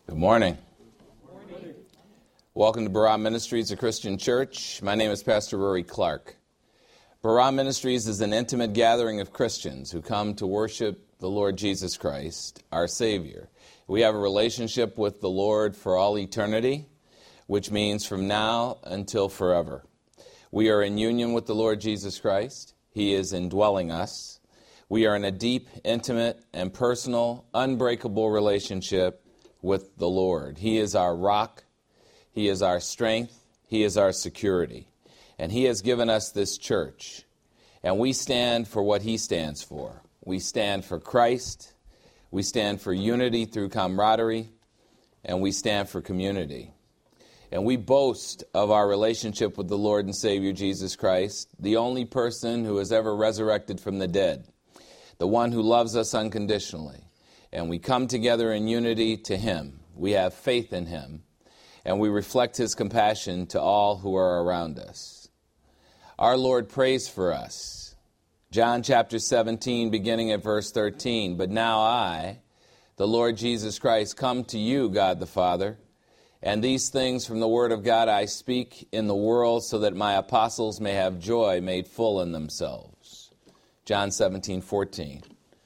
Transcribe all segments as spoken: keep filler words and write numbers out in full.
Good morning. Good morning. Welcome to Barah Ministries, a Christian church. My name is Pastor Rory Clark. Barah Ministries is an intimate gathering of Christians who come to worship the Lord Jesus Christ, our Savior. We have a relationship with the Lord for all eternity, which means from now until forever. We are in union with the Lord Jesus Christ. He is indwelling us. We are in a deep, intimate, and personal, unbreakable relationship with the Lord. He is our rock. He is our strength. He is our security. And He has given us this church. And we stand for what He stands for. We stand for Christ. We stand for unity through camaraderie. And we stand for community. And we boast of our relationship with the Lord and Savior Jesus Christ, the only person who has ever resurrected from the dead, the one who loves us unconditionally. And we come together in unity to Him. We have faith in Him. And we reflect His compassion to all who are around us. Our Lord prays for us. John chapter seventeen, beginning at verse thirteen. But now I, the Lord Jesus Christ, come to you, God the Father. And these things from the Word of God I speak in the world, so that my apostles may have joy made full in themselves. John seventeen, fourteen.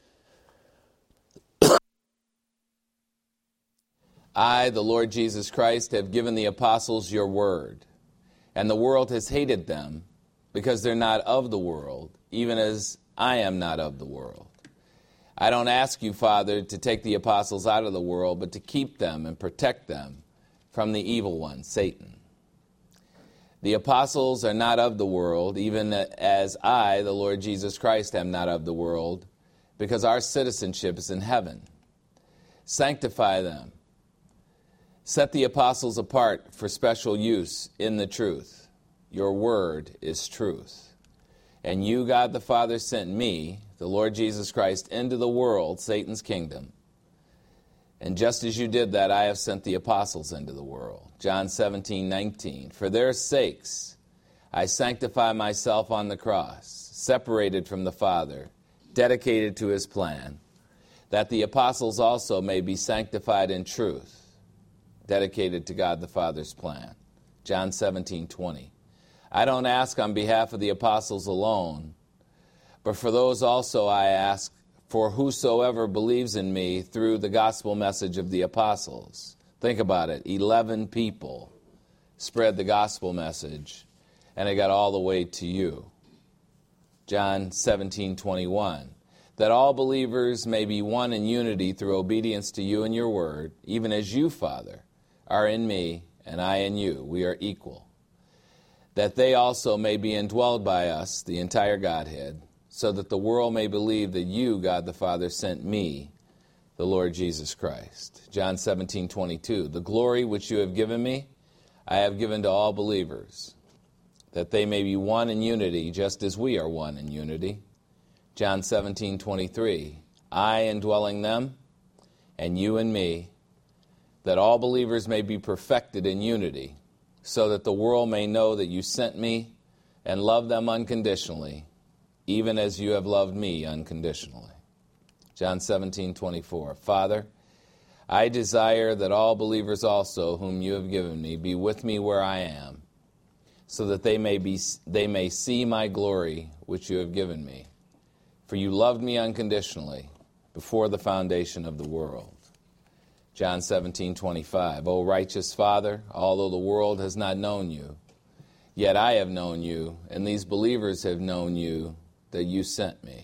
I, the Lord Jesus Christ, have given the apostles your word, and the world has hated them, because they're not of the world, even as I am not of the world. I don't ask you, Father, to take the apostles out of the world, but to keep them and protect them from the evil one, Satan. The apostles are not of the world, even as I, the Lord Jesus Christ, am not of the world, because our citizenship is in heaven. Sanctify them. Set the apostles apart for special use in the truth. Your word is truth. And you, God the Father, sent me, the Lord Jesus Christ, into the world, Satan's kingdom. And just as you did that, I have sent the apostles into the world. John seventeen, nineteen. For their sakes I sanctify myself on the cross, separated from the Father, dedicated to His plan, that the apostles also may be sanctified in truth, dedicated to God the Father's plan. John seventeen, twenty. I don't ask on behalf of the apostles alone, but for those also I ask, for whosoever believes in me through the gospel message of the apostles. Think about it. Eleven people spread the gospel message, and it got all the way to you. John seventeen, twenty-one. That all believers may be one in unity through obedience to you and your word, even as you, Father, are in me, and I in you. We are equal. That they also may be indwelled by us, the entire Godhead, so that the world may believe that you, God the Father, sent me, the Lord Jesus Christ. John seventeen, twenty-two. The glory which you have given me, I have given to all believers, that they may be one in unity, just as we are one in unity. John seventeen, twenty-three. I indwelling them, and you in me, that all believers may be perfected in unity, so that the world may know that you sent me and love them unconditionally, even as you have loved me unconditionally. John seventeen, twenty-four. Father, I desire that all believers also, whom you have given me, be with me where I am, so that they may be they may see my glory which you have given me. For you loved me unconditionally before the foundation of the world. John seventeen, twenty-five. O righteous Father, although the world has not known you, yet I have known you, and these believers have known you, that you sent me.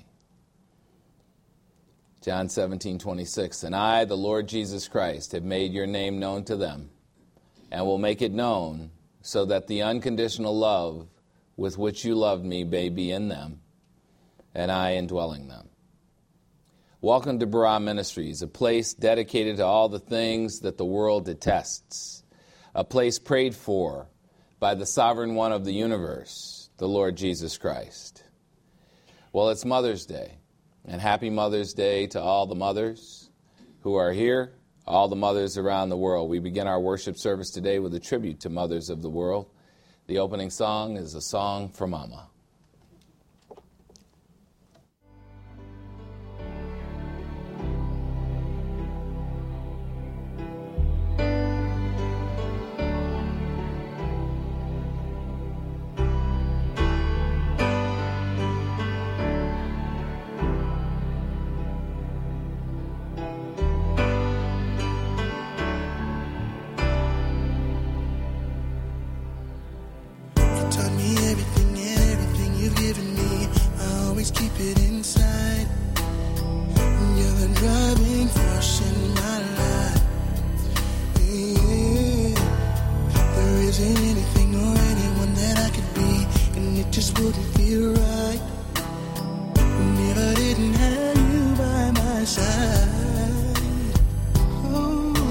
John seventeen, twenty-six. And I, the Lord Jesus Christ, have made your name known to them, and will make it known, so that the unconditional love with which you loved me may be in them, and I indwelling them. Welcome to Barah Ministries, a place dedicated to all the things that the world detests, a place prayed for by the sovereign one of the universe, the Lord Jesus Christ. Well, it's Mother's Day, and happy Mother's Day to all the mothers who are here, all the mothers around the world. We begin our worship service today with a tribute to mothers of the world. The opening song is a song for Mama.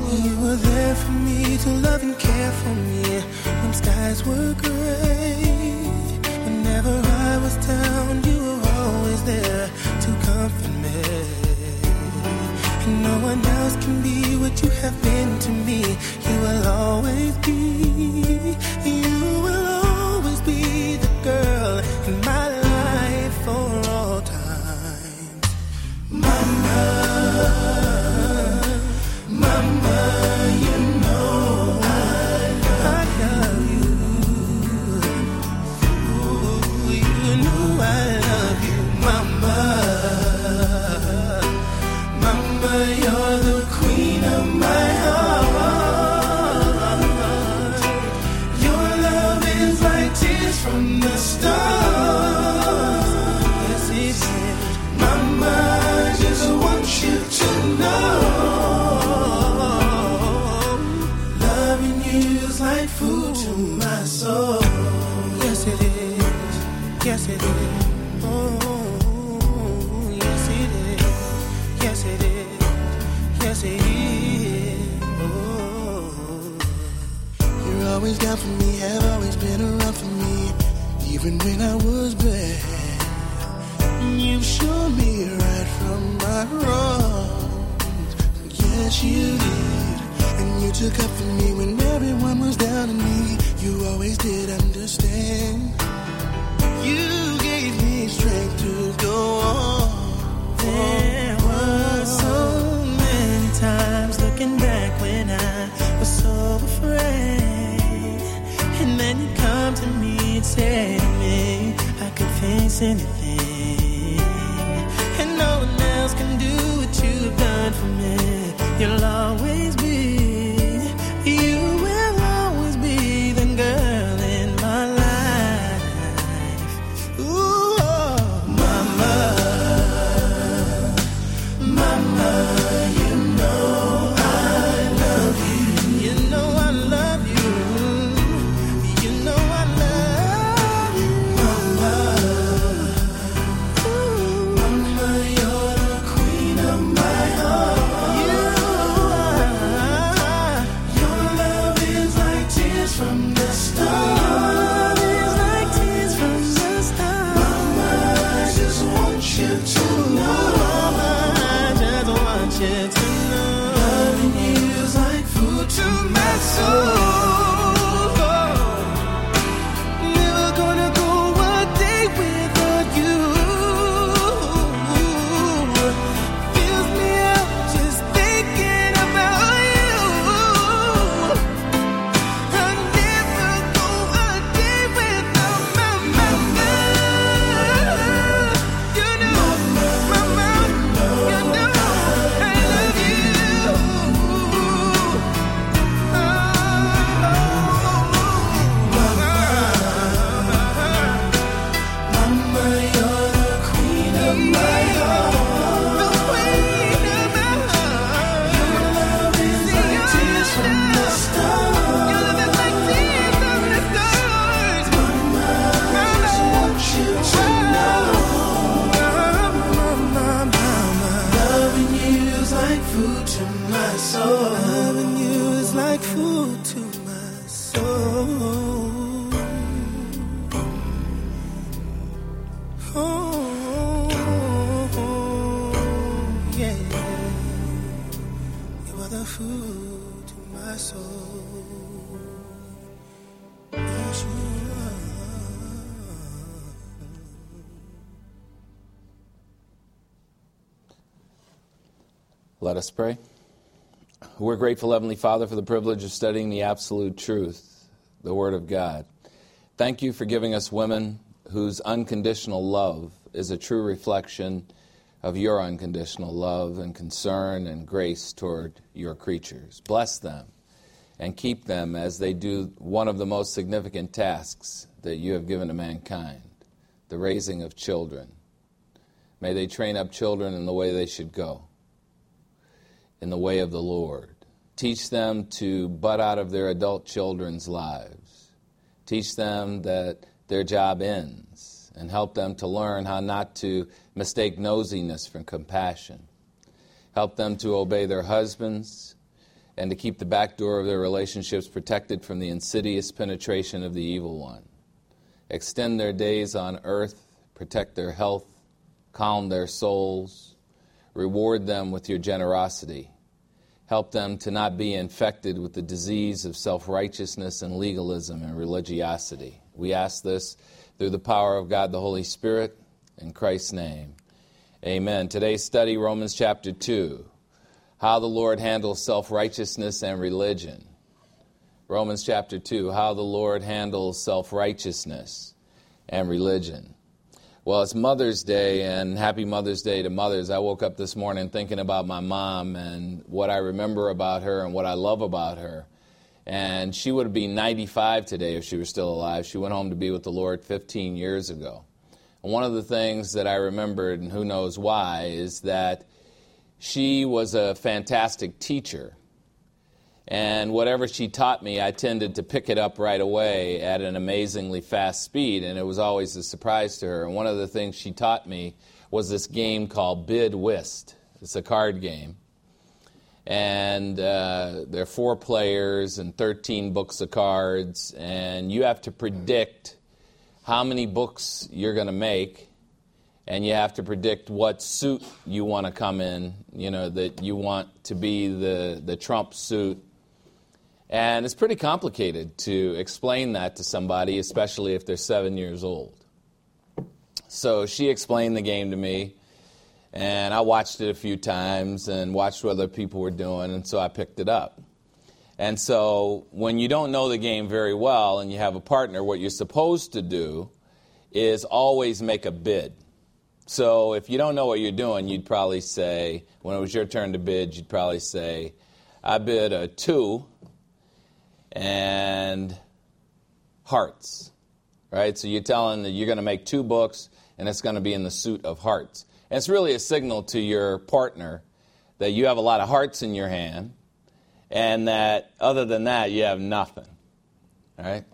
You were there for me to love and care for me when skies were gray. Whenever I was down, you were always there to comfort me. And no one else can be what you have been to me. You will always be, you will always be the girl in my life for all time. Mama, Mama, you know I love, I love you. Ooh, you know I love you, Mama. Mama, you're the queen of my heart. Your love is like tears from the stars. Yes, it is. Mama, I just want you to know. Like food to my soul. Yes it is. Yes it is. Oh, yes it is. Yes it is. Yes it is. Oh, you're always down for me. Have always been around for me, even when I was bad. You've shown me right from my wrongs. Yes you did. And you took up for me when everyone was down on me. You always did understand. You gave me strength to go on. There were so many times looking back when I was so afraid. And then you come to me and say to me, I could face anything. And no one else can do what you've done for me. You'll always be. You will always be the girl in my life. Ooh, oh, Mama, Mama, you know I love you. You know I love you. You know I love you, Mama. Ooh, Mama, you're the queen of my heart. From the start, it's like tears from the start. Mama, I just want you to know. Mama, I just want you to know. Loving you is like food to my soul. Never gonna go a day without you. Fills me up just thinking about you. Loving you is like food to my soul. Oh, yeah. You are the food to my soul. Yes, you are. Let us pray. We're grateful, Heavenly Father, for the privilege of studying the absolute truth, the Word of God. Thank you for giving us women whose unconditional love is a true reflection of your unconditional love and concern and grace toward your creatures. Bless them and keep them as they do one of the most significant tasks that you have given to mankind, the raising of children. May they train up children in the way they should go, in the way of the Lord. Teach them to butt out of their adult children's lives. Teach them that their job ends, and help them to learn how not to mistake nosiness for compassion. Help them to obey their husbands and to keep the back door of their relationships protected from the insidious penetration of the evil one. Extend their days on earth, protect their health, calm their souls, reward them with your generosity. Help them to not be infected with the disease of self-righteousness and legalism and religiosity. We ask this through the power of God the Holy Spirit, in Christ's name. Amen. Today's study, Romans chapter two, how the Lord handles self-righteousness and religion. Romans chapter two, how the Lord handles self-righteousness and religion. Well, it's Mother's Day, and happy Mother's Day to mothers. I woke up this morning thinking about my mom and what I remember about her and what I love about her. And she would be ninety-five today if she were still alive. She went home to be with the Lord fifteen years ago. And one of the things that I remembered, and who knows why, is that she was a fantastic teacher. And whatever she taught me, I tended to pick it up right away at an amazingly fast speed, and it was always a surprise to her. And one of the things she taught me was this game called Bid Whist. It's a card game. And uh, there are four players and thirteen books of cards, and you have to predict how many books you're going to make, and you have to predict what suit you want to come in, you know, that you want to be the, the trump suit. And it's pretty complicated to explain that to somebody, especially if they're seven years old. So she explained the game to me, and I watched it a few times and watched what other people were doing, and so I picked it up. And so when you don't know the game very well and you have a partner, what you're supposed to do is always make a bid. So if you don't know what you're doing, you'd probably say, when it was your turn to bid, you'd probably say, I bid a two and hearts, right? So you're telling that you're going to make two books, and it's going to be in the suit of hearts. And it's really a signal to your partner that you have a lot of hearts in your hand, and that other than that, you have nothing, all right?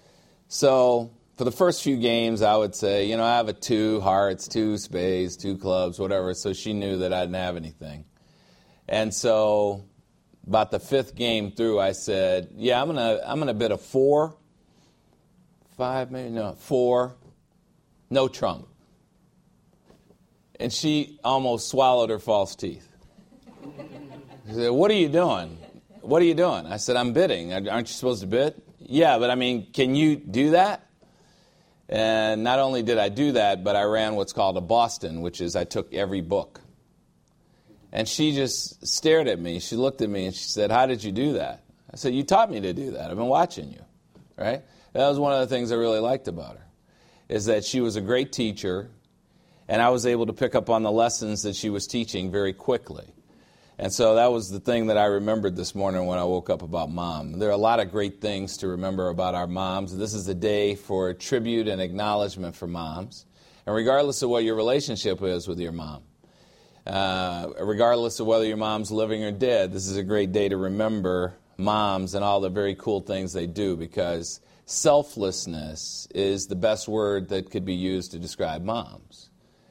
So for the first few games, I would say, you know, I have a two hearts, two spades, two clubs, whatever, so she knew that I didn't have anything. And so about the fifth game through, I said, yeah, I'm gonna I'm gonna bid a four, five, maybe no, four, no trump. And she almost swallowed her false teeth. She said, what are you doing? What are you doing? I said, I'm bidding. Aren't you supposed to bid? Yeah, but I mean, can you do that? And not only did I do that, but I ran what's called a Boston, which is I took every book. And she just stared at me. She looked at me and she said, how did you do that? I said, you taught me to do that. I've been watching you, right? That was one of the things I really liked about her, is that she was a great teacher, and I was able to pick up on the lessons that she was teaching very quickly. And so that was the thing that I remembered this morning when I woke up about Mom. There are a lot of great things to remember about our moms. This is a day for tribute and acknowledgement for moms. And regardless of what your relationship is with your mom, Uh, regardless of whether your mom's living or dead, this is a great day to remember moms and all the very cool things they do, because selflessness is the best word that could be used to describe moms.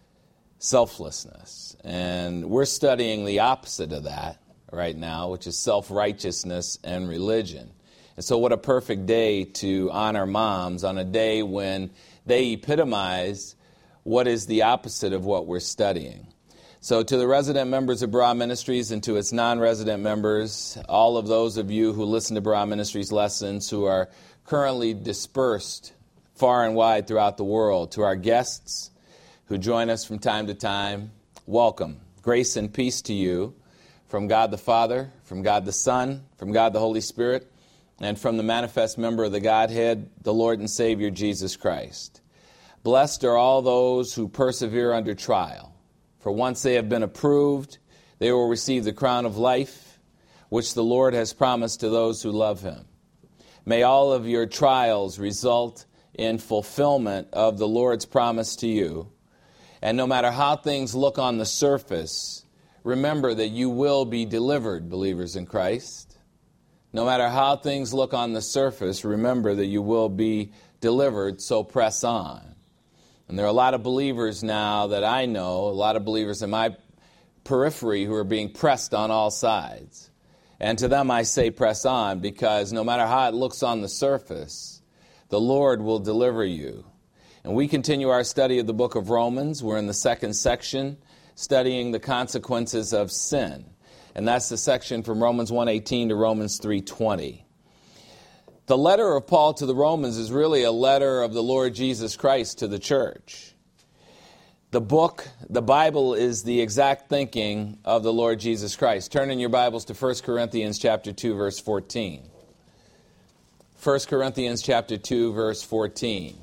Selflessness. And we're studying the opposite of that right now, which is self-righteousness and religion. And so what a perfect day to honor moms on a day when they epitomize what is the opposite of what we're studying. So to the resident members of Barah Ministries and to its non-resident members, all of those of you who listen to Barah Ministries lessons who are currently dispersed far and wide throughout the world, to our guests who join us from time to time, welcome. Grace and peace to you from God the Father, from God the Son, from God the Holy Spirit, and from the manifest member of the Godhead, the Lord and Savior Jesus Christ. Blessed are all those who persevere under trial. For once they have been approved, they will receive the crown of life, which the Lord has promised to those who love Him. May all of your trials result in fulfillment of the Lord's promise to you. And no matter how things look on the surface, remember that you will be delivered, believers in Christ. No matter how things look on the surface, remember that you will be delivered, so press on. And there are a lot of believers now that I know, a lot of believers in my periphery who are being pressed on all sides. And to them I say, press on, because no matter how it looks on the surface, the Lord will deliver you. And we continue our study of the book of Romans. We're in the second section, studying the consequences of sin. And that's the section from Romans one eighteen to Romans three twenty. The letter of Paul to the Romans is really a letter of the Lord Jesus Christ to the church. The book, the Bible, is the exact thinking of the Lord Jesus Christ. Turn in your Bibles to First Corinthians chapter two, verse fourteen. First Corinthians chapter two, verse fourteen.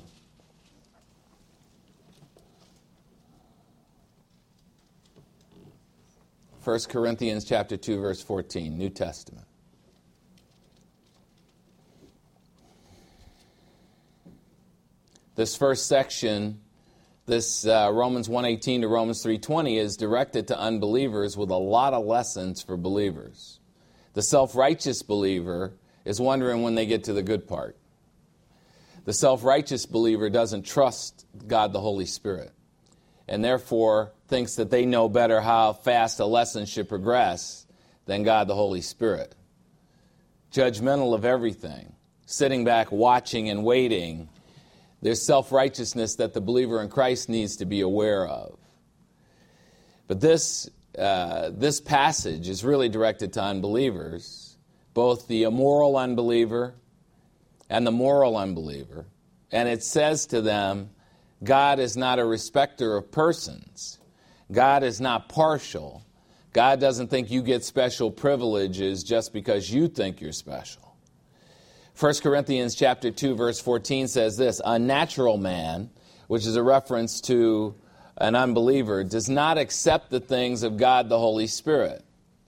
First Corinthians chapter two, verse fourteen, New Testament. This first section, this uh, Romans one eighteen to Romans three twenty, is directed to unbelievers with a lot of lessons for believers. The self-righteous believer is wondering when they get to the good part. The self-righteous believer doesn't trust God the Holy Spirit, and therefore thinks that they know better how fast a lesson should progress than God the Holy Spirit. Judgmental of everything, sitting back watching and waiting. There's self-righteousness that the believer in Christ needs to be aware of. But this, uh, this passage is really directed to unbelievers, both the immoral unbeliever and the moral unbeliever. And it says to them, God is not a respecter of persons. God is not partial. God doesn't think you get special privileges just because you think you're special. First Corinthians chapter two, verse fourteen says this, a natural man, which is a reference to an unbeliever, does not accept the things of God the Holy Spirit.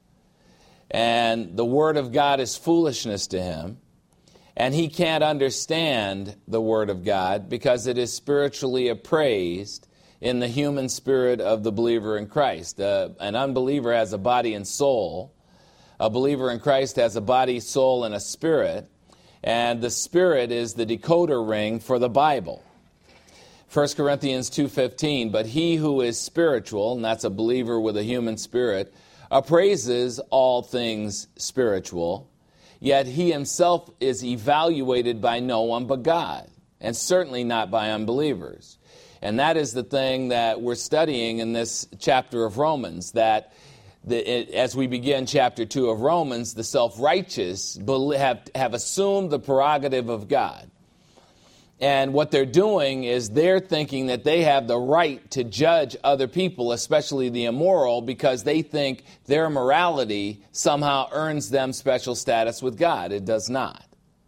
And the Word of God is foolishness to him. And he can't understand the Word of God because it is spiritually appraised in the human spirit of the believer in Christ. Uh, an unbeliever has a body and soul. A believer in Christ has a body, soul, and a spirit. And the Spirit is the decoder ring for the Bible. First Corinthians two fifteen, but he who is spiritual, and that's a believer with a human spirit, appraises all things spiritual, yet he himself is evaluated by no one but God, and certainly not by unbelievers. And that is the thing that we're studying in this chapter of Romans, that The, it, as we begin chapter two of Romans, the self-righteous have, have assumed the prerogative of God. And what they're doing is they're thinking that they have the right to judge other people, especially the immoral, because they think their morality somehow earns them special status with God. It does not.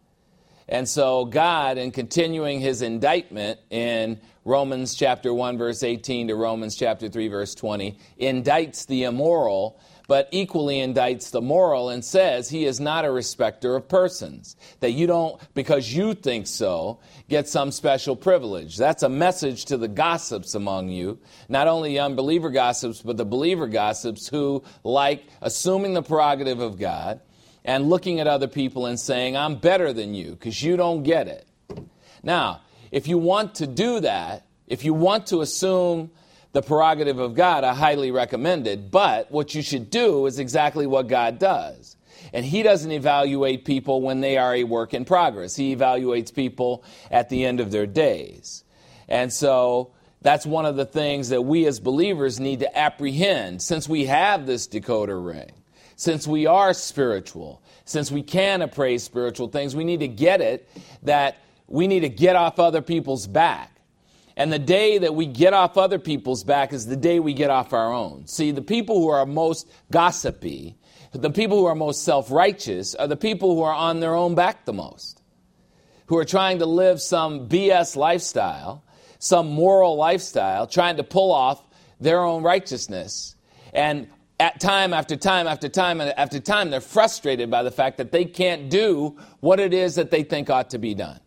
And so God, in continuing his indictment in Romans chapter one, verse eighteen to Romans chapter three, verse twenty, indicts the immoral, but equally indicts the moral and says he is not a respecter of persons. That you don't, because you think so, get some special privilege. That's a message to the gossips among you. Not only the unbeliever gossips, but the believer gossips who like assuming the prerogative of God and looking at other people and saying, I'm better than you because you don't get it. Now, if you want to do that, if you want to assume the prerogative of God, I highly recommend it. But what you should do is exactly what God does. And he doesn't evaluate people when they are a work in progress. He evaluates people at the end of their days. And so that's one of the things that we as believers need to apprehend. Since we have this decoder ring, since we are spiritual, since we can appraise spiritual things, we need to get it that we need to get off other people's back. And the day that we get off other people's back is the day we get off our own. See, the people who are most gossipy, the people who are most self-righteous, are the people who are on their own back the most, who are trying to live some B S lifestyle, some moral lifestyle, trying to pull off their own righteousness. And at time after time after time after time, they're frustrated by the fact that they can't do what it is that they think ought to be done.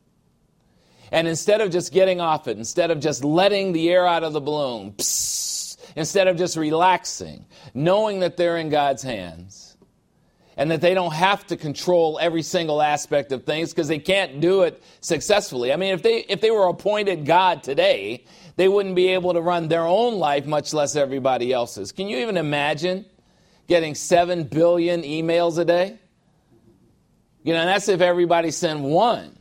And instead of just getting off it, instead of just letting the air out of the balloon, psst, instead of just relaxing, knowing that they're in God's hands and that they don't have to control every single aspect of things because they can't do it successfully. I mean, if they if they were appointed God today, they wouldn't be able to run their own life, much less everybody else's. Can you even imagine? getting seven billion emails a day? You know, and that's if everybody sent one.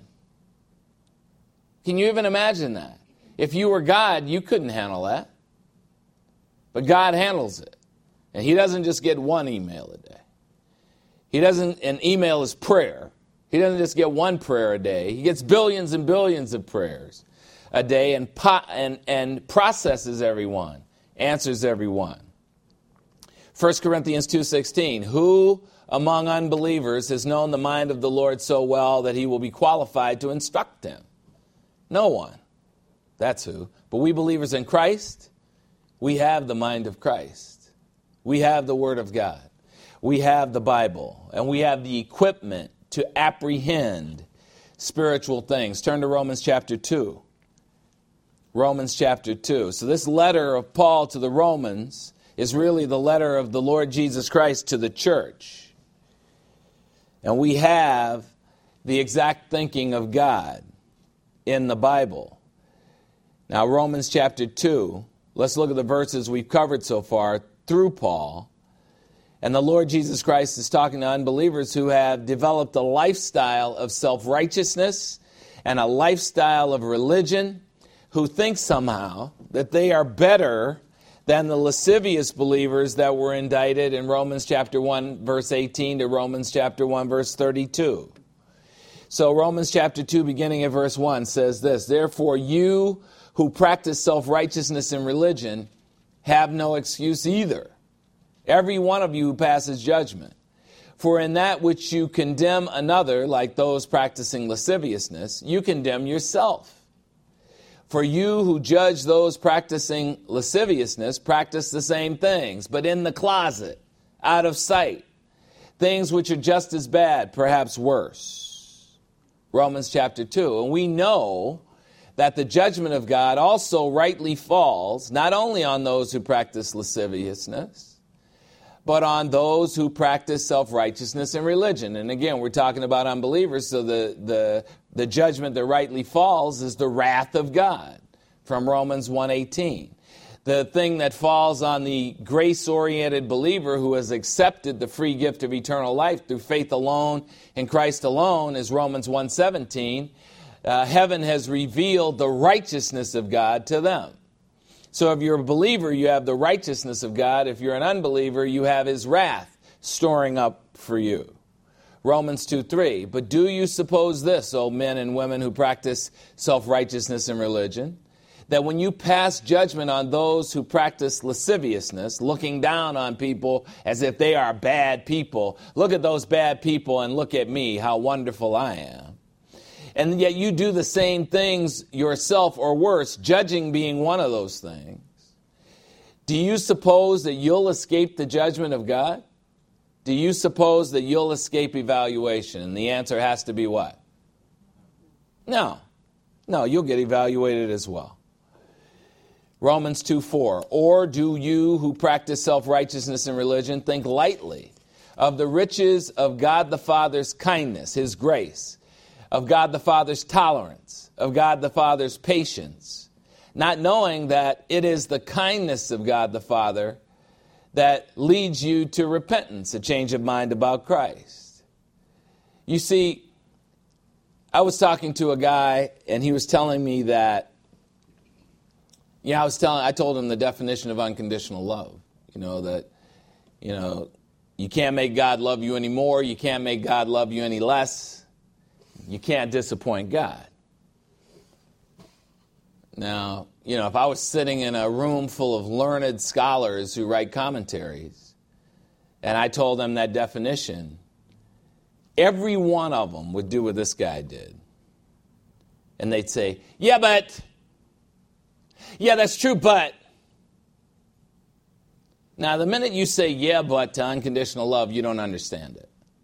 Can you even imagine that? If you were God, you couldn't handle that. But God handles it. And he doesn't just get one email a day. He doesn't, an email is prayer. He doesn't just get one prayer a day. He gets billions and billions of prayers a day and, po- and, and processes every one, answers every one. First Corinthians two sixteen, who among unbelievers has known the mind of the Lord so well that he will be qualified to instruct him? No one. That's who. But we believers in Christ, we have the mind of Christ. We have the Word of God. We have the Bible. And we have the equipment to apprehend spiritual things. Turn to Romans chapter two. Romans chapter two. So this letter of Paul to the Romans is really the letter of the Lord Jesus Christ to the church. And we have the exact thinking of God in the Bible. Now, Romans chapter two, let's look at the verses we've covered so far through Paul. And the Lord Jesus Christ is talking to unbelievers who have developed a lifestyle of self-righteousness and a lifestyle of religion, who think somehow that they are better than the lascivious believers that were indicted in Romans chapter one, verse eighteen to Romans chapter one, verse thirty-two. So Romans chapter two, beginning at verse one, says this, therefore you who practice self-righteousness in religion have no excuse either, every one of you who passes judgment. For in that which you condemn another, like those practicing lasciviousness, you condemn yourself. For you who judge those practicing lasciviousness practice the same things, but in the closet, out of sight, things which are just as bad, perhaps worse. Romans chapter two. And we know that the judgment of God also rightly falls, not only on those who practice lasciviousness, but on those who practice self-righteousness in religion. And again, we're talking about unbelievers, so the, the, the judgment that rightly falls is the wrath of God from Romans one eighteen. The thing that falls on the grace-oriented believer who has accepted the free gift of eternal life through faith alone in Christ alone is Romans one seventeen. Uh, heaven has revealed the righteousness of God to them. So if you're a believer, you have the righteousness of God. If you're an unbeliever, you have his wrath storing up for you. Romans two three, but do you suppose this, O men and women who practice self-righteousness in religion, that when you pass judgment on those who practice lasciviousness, looking down on people as if they are bad people, look at those bad people and look at me, how wonderful I am. And yet you do the same things yourself or worse, judging being one of those things. Do you suppose that you'll escape the judgment of God? Do you suppose that you'll escape evaluation? And the answer has to be what? No. No, you'll get evaluated as well. Romans two four, or do you who practice self-righteousness in religion think lightly of the riches of God the Father's kindness, his grace, of God the Father's tolerance, of God the Father's patience, not knowing that it is the kindness of God the Father that leads you to repentance, a change of mind about Christ. You see, I was talking to a guy, and he was telling me that, you know, I was telling, I told him the definition of unconditional love, you know, that, you know, you can't make God love you any more, you can't make God love you any less. You can't disappoint God. Now, you know, if I was sitting in a room full of learned scholars who write commentaries, and I told them that definition, every one of them would do what this guy did. And they'd say, yeah, but, yeah, that's true, but. Now, the minute you say, yeah, but to unconditional love, you don't understand it.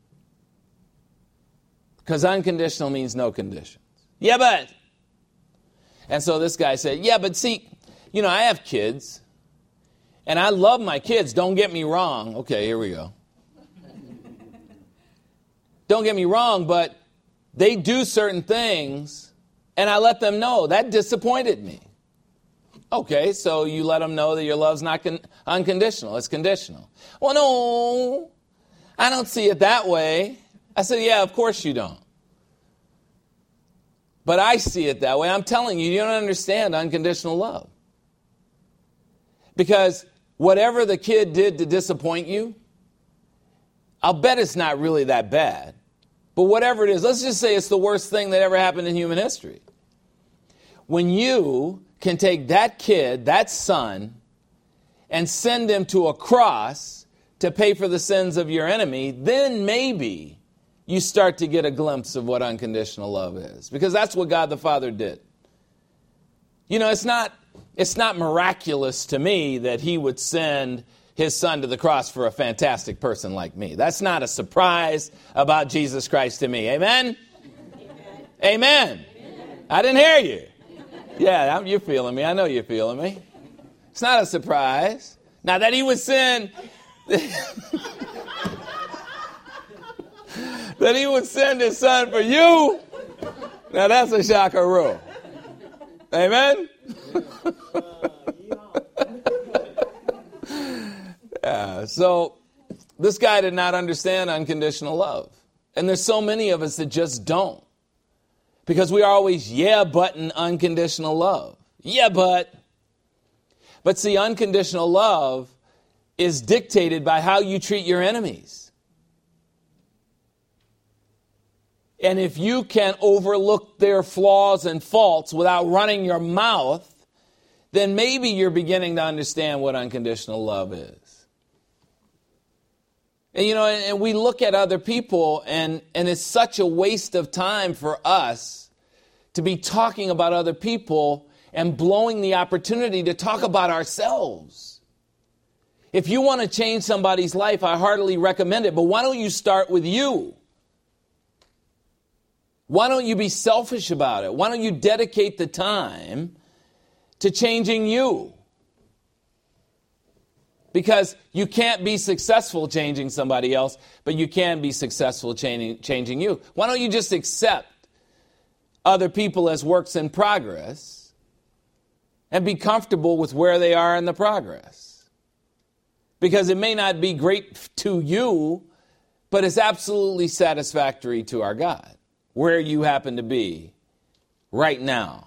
Because unconditional means no conditions. Yeah, but. And so this guy said, yeah, but see, you know, I have kids. And I love my kids, don't get me wrong. Okay, here we go. Don't get me wrong, but they do certain things, and I let them know. That disappointed me. Okay, so you let them know that your love's not con- unconditional. It's conditional. Well, no, I don't see it that way. I said, yeah, of course you don't. But I see it that way. I'm telling you, you don't understand unconditional love. Because whatever the kid did to disappoint you, I'll bet it's not really that bad. But whatever it is, let's just say it's the worst thing that ever happened in human history. When you can take that kid, that son, and send him to a cross to pay for the sins of your enemy, then maybe you start to get a glimpse of what unconditional love is. Because that's what God the Father did. You know, it's not, it's not miraculous to me that he would send his son to the cross for a fantastic person like me. That's not a surprise about Jesus Christ to me. Amen? Amen. Amen. I didn't hear you. Yeah, you're feeling me. I know you're feeling me. It's not a surprise. Now that he would send... that he would send his son for you, now that's a shockaroo. Amen? Yeah, so this guy did not understand unconditional love. And there's so many of us that just don't. Because we are always yeah butting unconditional love. Yeah, but. But see, unconditional love is dictated by how you treat your enemies. And if you can overlook their flaws and faults without running your mouth, then maybe you're beginning to understand what unconditional love is. And, you know, and we look at other people, and, and it's such a waste of time for us to be talking about other people and blowing the opportunity to talk about ourselves. If you want to change somebody's life, I heartily recommend it. But why don't you start with you? Why don't you be selfish about it? Why don't you dedicate the time to changing you? Because you can't be successful changing somebody else, but you can be successful changing, changing you. Why don't you just accept other people as works in progress and be comfortable with where they are in the progress? Because it may not be great to you, but it's absolutely satisfactory to our God, where you happen to be right now.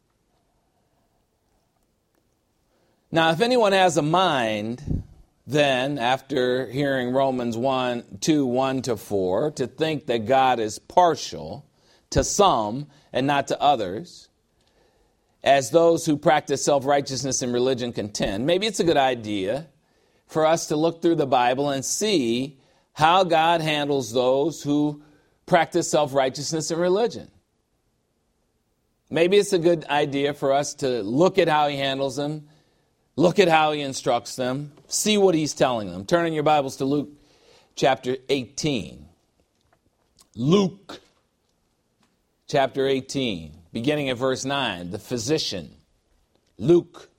Now, if anyone has a mind, then, after hearing Romans one, two, one to four, to think that God is partial to some and not to others, as those who practice self-righteousness in religion contend, maybe it's a good idea for us to look through the Bible and see how God handles those who practice self-righteousness in religion. Maybe it's a good idea for us to look at how he handles them, look at how he instructs them, see what he's telling them. Turn in your Bibles to Luke chapter eighteen. Luke chapter eighteen, beginning at verse nine. The physician, Luke.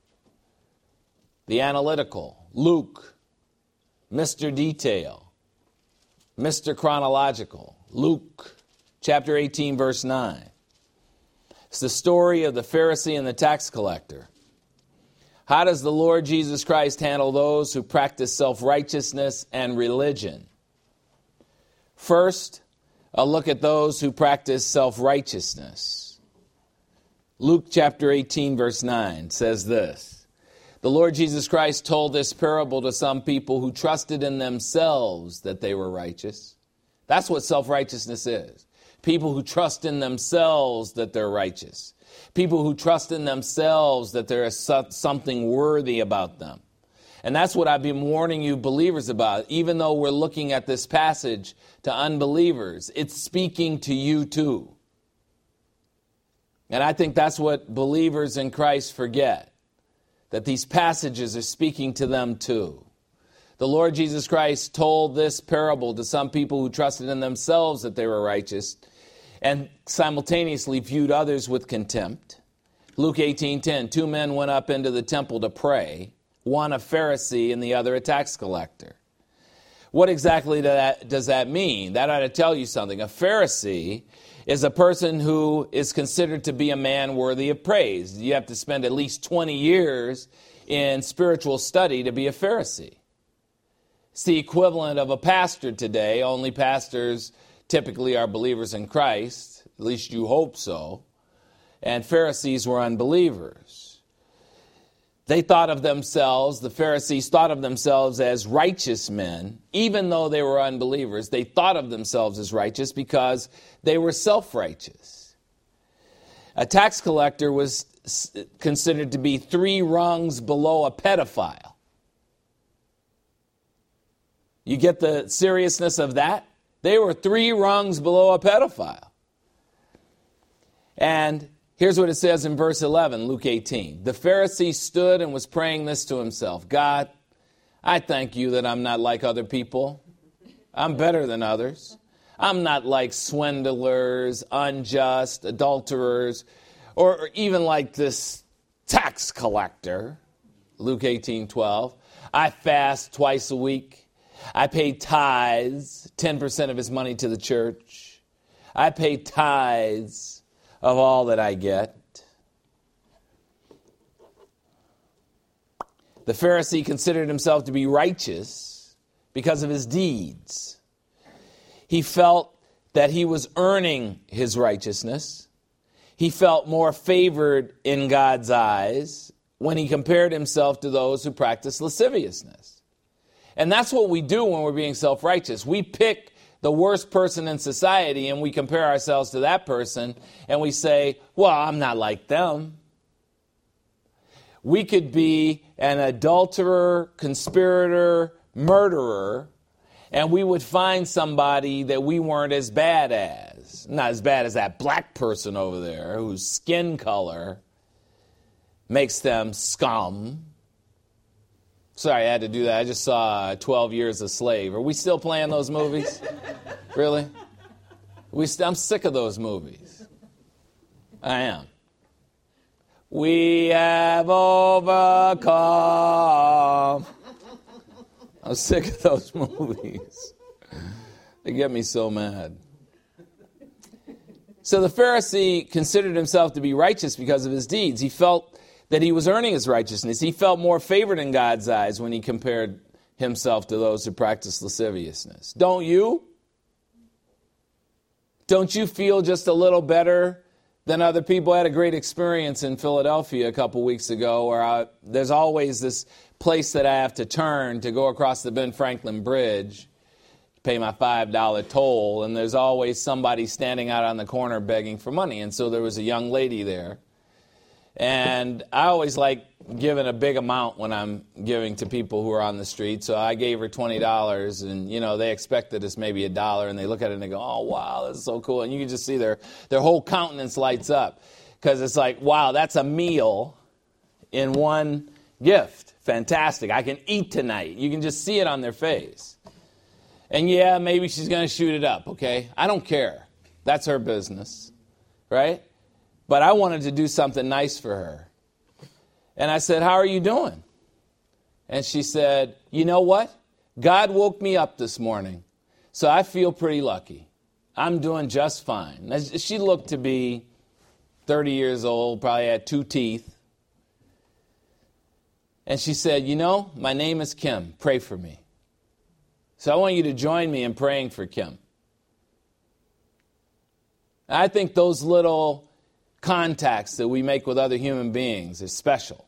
The analytical, Luke. Mister Detail, Mister Chronological, Luke chapter eighteen, verse nine. It's the story of the Pharisee and the tax collector. How does the Lord Jesus Christ handle those who practice self-righteousness and religion? First, a look at those who practice self-righteousness. Luke chapter eighteen, verse nine says this. The Lord Jesus Christ told this parable to some people who trusted in themselves that they were righteous. That's what self-righteousness is. People who trust in themselves that they're righteous. People who trust in themselves that there is something worthy about them. And that's what I've been warning you believers about. Even though we're looking at this passage to unbelievers, it's speaking to you too. And I think that's what believers in Christ forget, that these passages are speaking to them too. The Lord Jesus Christ told this parable to some people who trusted in themselves that they were righteous and simultaneously viewed others with contempt. Luke eighteen ten, two men went up into the temple to pray, one a Pharisee and the other a tax collector. What exactly does that mean? That ought to tell you something. A Pharisee is a person who is considered to be a man worthy of praise. You have to spend at least twenty years in spiritual study to be a Pharisee. It's the equivalent of a pastor today, only pastors typically are believers in Christ, at least you hope so, and Pharisees were unbelievers. They thought of themselves, the Pharisees thought of themselves as righteous men, even though they were unbelievers. They thought of themselves as righteous because they were self-righteous. A tax collector was considered to be three rungs below a pedophile. You get the seriousness of that? They were three rungs below a pedophile. And here's what it says in verse eleven, Luke eighteen. The Pharisee stood and was praying this to himself. God, I thank you that I'm not like other people. I'm better than others. I'm not like swindlers, unjust, adulterers, or even like this tax collector. Luke eighteen twelve. I fast twice a week. I pay tithes, ten percent of his money to the church. I pay tithes of all that I get. The Pharisee considered himself to be righteous because of his deeds. He felt that he was earning his righteousness. He felt more favored in God's eyes when he compared himself to those who practice lasciviousness. And that's what we do when we're being self-righteous. We pick the worst person in society, and we compare ourselves to that person, and we say, well, I'm not like them. We could be an adulterer, conspirator, murderer, and we would find somebody that we weren't as bad as. Not as bad as that black person over there whose skin color makes them scum. Sorry, I had to do that. I just saw twelve Years a Slave. Are we still playing those movies? Really? We st- I'm sick of those movies. I am. We have overcome. I'm sick of those movies. They get me so mad. So the Pharisee considered himself to be righteous because of his deeds. He felt that he was earning his righteousness. He felt more favored in God's eyes when he compared himself to those who practice lasciviousness. Don't you? Don't you feel just a little better than other people? I had a great experience in Philadelphia a couple weeks ago where I, there's always this place that I have to turn to go across the Ben Franklin Bridge, pay my five dollar toll, and there's always somebody standing out on the corner begging for money. And so there was a young lady there. And I always like giving a big amount when I'm giving to people who are on the street. So I gave her twenty dollars, and, you know, they expected it's maybe a dollar, and they look at it and they go, oh, wow, that's so cool. And you can just see their, their whole countenance lights up because it's like, wow, that's a meal in one gift. Fantastic. I can eat tonight. You can just see it on their face. And, yeah, maybe she's going to shoot it up, okay? I don't care. That's her business, right? But I wanted to do something nice for her. And I said, how are you doing? And she said, you know what? God woke me up this morning, so I feel pretty lucky. I'm doing just fine. She looked to be thirty years old, probably had two teeth. And she said, you know, my name is Kim. Pray for me. So I want you to join me in praying for Kim. I think those little contacts that we make with other human beings is special.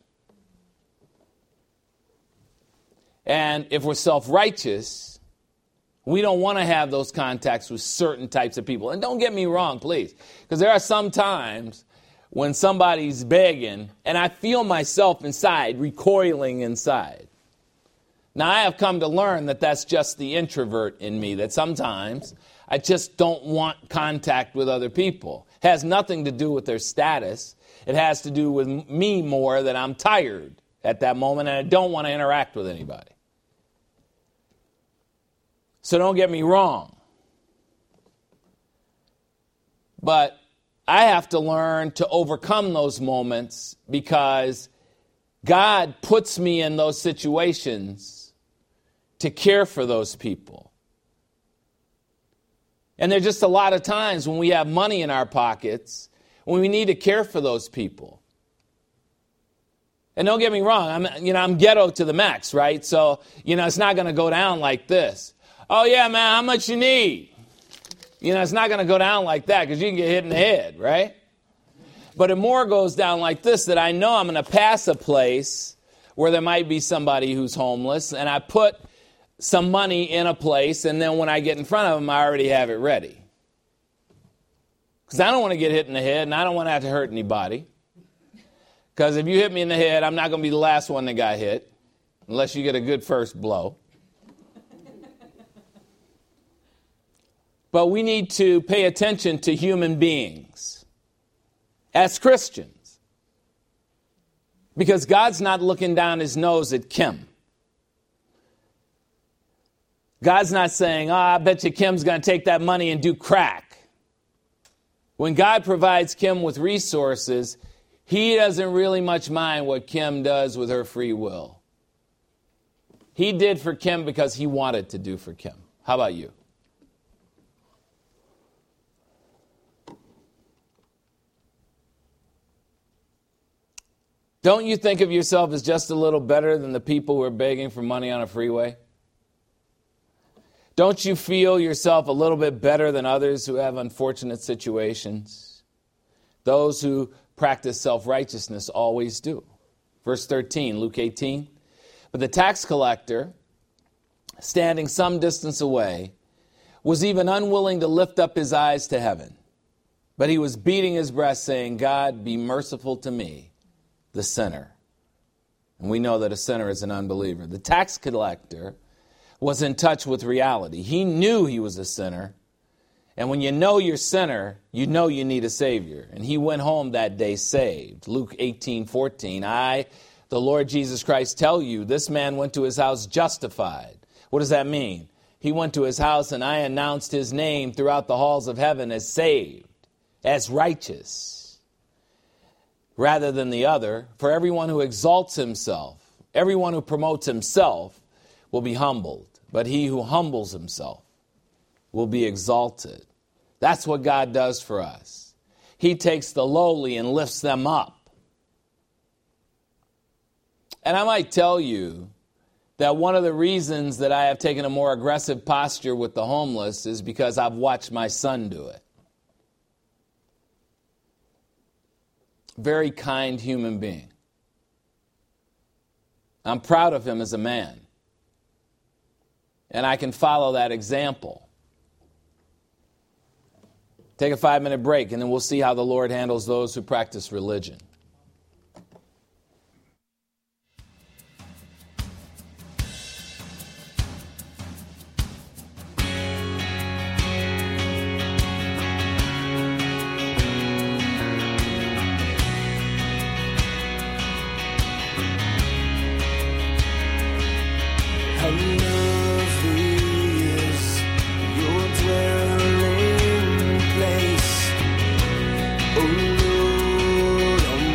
And if we're self-righteous, we don't want to have those contacts with certain types of people. And don't get me wrong, please, because there are some times when somebody's begging and I feel myself inside, recoiling inside. Now, I have come to learn that that's just the introvert in me, that sometimes I just don't want contact with other people. It has nothing to do with their status. It has to do with me more that I'm tired at that moment and I don't want to interact with anybody. So don't get me wrong. But I have to learn to overcome those moments because God puts me in those situations to care for those people. And there are just a lot of times when we have money in our pockets when we need to care for those people. And don't get me wrong, I'm, you know, I'm ghetto to the max, right? So, you know, it's not going to go down like this. Oh, yeah, man, how much you need? You know, it's not going to go down like that because you can get hit in the head, right? But it more goes down like this, that I know I'm going to pass a place where there might be somebody who's homeless, and I put some money in a place, and then when I get in front of them, I already have it ready. Because I don't want to get hit in the head, and I don't want to have to hurt anybody. Because if you hit me in the head, I'm not going to be the last one that got hit, unless you get a good first blow. But we need to pay attention to human beings as Christians. Because God's not looking down his nose at Kim. God's not saying, oh, I bet you Kim's going to take that money and do crack. When God provides Kim with resources, he doesn't really much mind what Kim does with her free will. He did for Kim because he wanted to do for Kim. How about you? Don't you think of yourself as just a little better than the people who are begging for money on a freeway? Don't you feel yourself a little bit better than others who have unfortunate situations? Those who practice self-righteousness always do. Verse thirteen, Luke eighteen. But the tax collector, standing some distance away, was even unwilling to lift up his eyes to heaven. But he was beating his breast, saying, God, be merciful to me, the sinner. And we know that a sinner is an unbeliever. The tax collector was in touch with reality. He knew he was a sinner. And when you know you're a sinner, you know you need a Savior. And he went home that day saved. Luke eighteen fourteen. I, the Lord Jesus Christ, tell you, this man went to his house justified. What does that mean? He went to his house and I announced his name throughout the halls of heaven as saved, as righteous, rather than the other. For everyone who exalts himself, everyone who promotes himself will be humbled. But he who humbles himself will be exalted. That's what God does for us. He takes the lowly and lifts them up. And I might tell you that one of the reasons that I have taken a more aggressive posture with the homeless is because I've watched my son do it. Very kind human being. I'm proud of him as a man. And I can follow that example. Take a five-minute break, and then we'll see how the Lord handles those who practice religion. Oh Lord,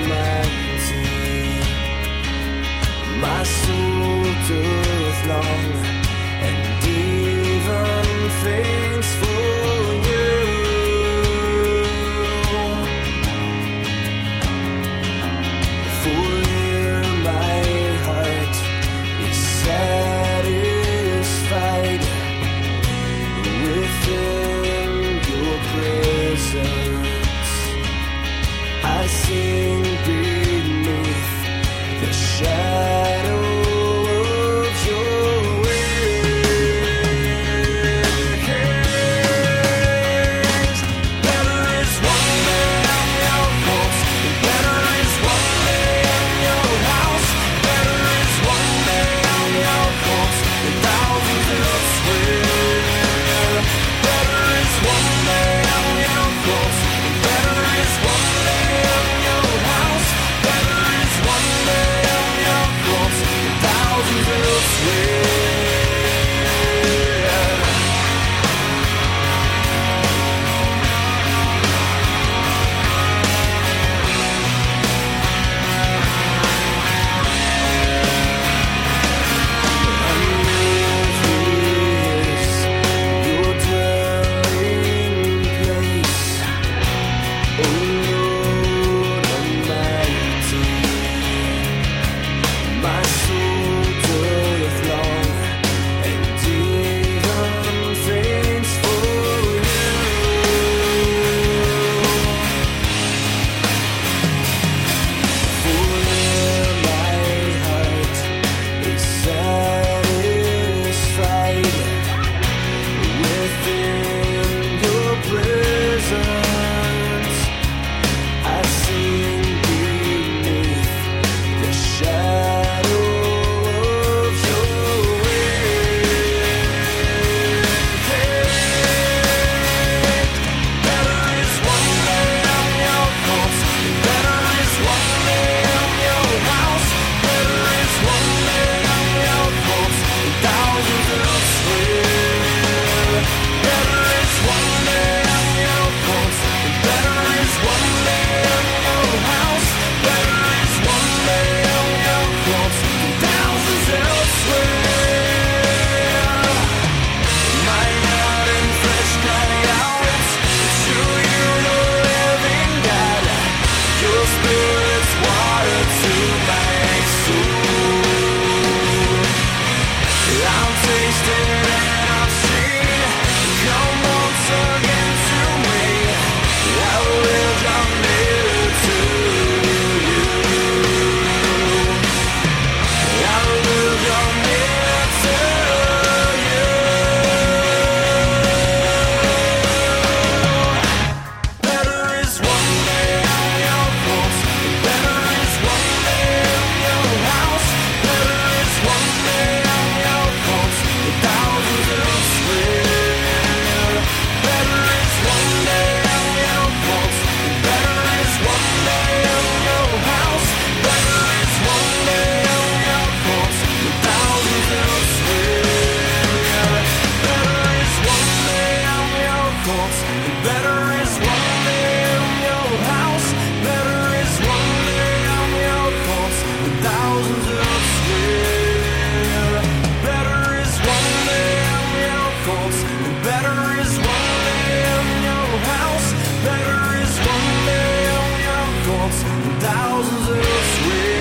Better is one day on your house. Better is one day on your thoughts than thousands elsewhere. Better is one day on your thoughts. Better is one day on your house. Better is one day on your thoughts than thousands elsewhere.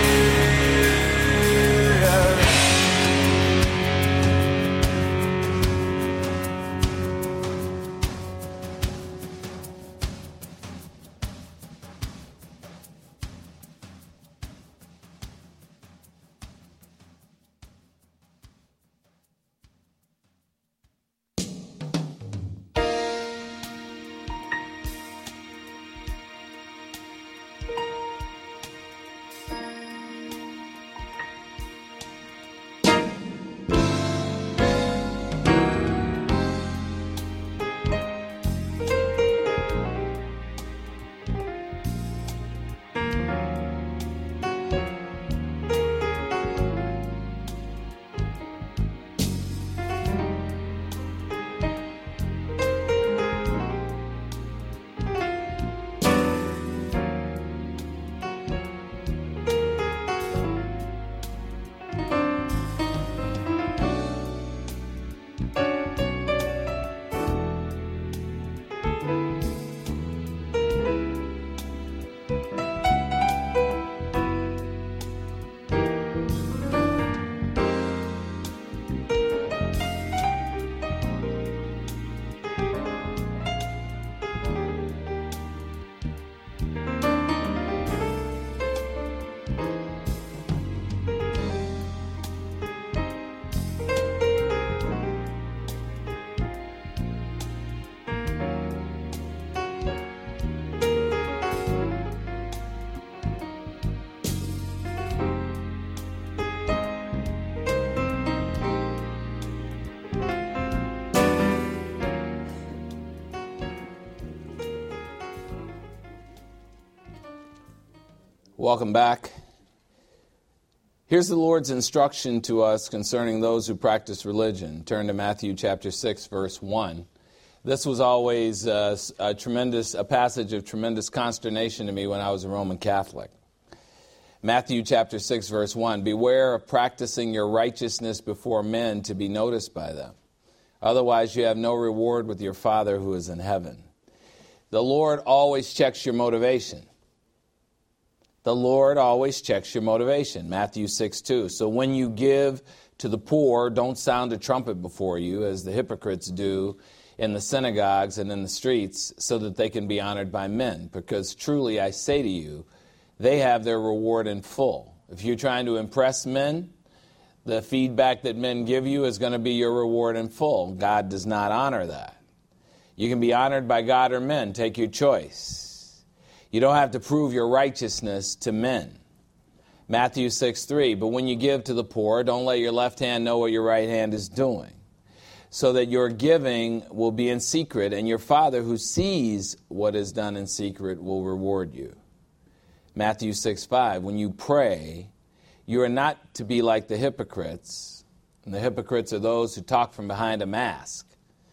Welcome back. Here's the Lord's instruction to us concerning those who practice religion. Turn to Matthew chapter six, verse one. This was always a, a tremendous, a passage of tremendous consternation to me when I was a Roman Catholic. Matthew chapter six, verse one. Beware of practicing your righteousness before men to be noticed by them. Otherwise you have no reward with your Father who is in heaven. The Lord always checks your motivation. The Lord always checks your motivation. Matthew six two. So when you give to the poor, don't sound a trumpet before you, as the hypocrites do in the synagogues and in the streets, so that they can be honored by men. Because truly I say to you, they have their reward in full. If you're trying to impress men, the feedback that men give you is going to be your reward in full. God does not honor that. You can be honored by God or men. Take your choice. You don't have to prove your righteousness to men. Matthew six three, but when you give to the poor, don't let your left hand know what your right hand is doing, so that your giving will be in secret, and your Father who sees what is done in secret will reward you. Matthew six five, when you pray, you are not to be like the hypocrites. And the hypocrites are those who talk from behind a mask.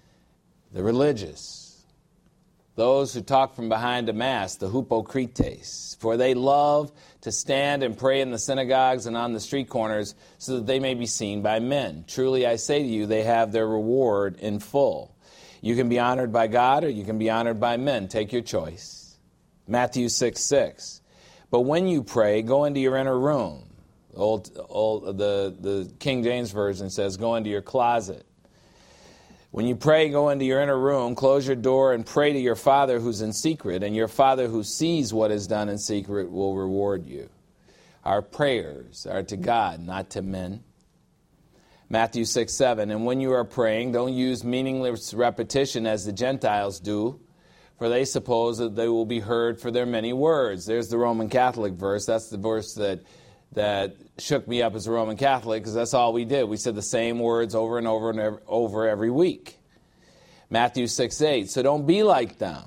The religious. Those who talk from behind a mask, the hypocrites, for they love to stand and pray in the synagogues and on the street corners so that they may be seen by men. Truly I say to you, they have their reward in full. You can be honored by God or you can be honored by men. Take your choice. Matthew six six. But when you pray, go into your inner room. Old, old, the, the King James Version says, go into your closet. When you pray, go into your inner room, close your door, and pray to your Father who's in secret, and your Father who sees what is done in secret will reward you. Our prayers are to God, not to men. Matthew six seven, and when you are praying, don't use meaningless repetition as the Gentiles do, for they suppose that they will be heard for their many words. There's the Roman Catholic verse. That's the verse that that shook me up as a Roman Catholic, because that's all we did. We said the same words over and over and over, over every week. Matthew six eight, so don't be like them.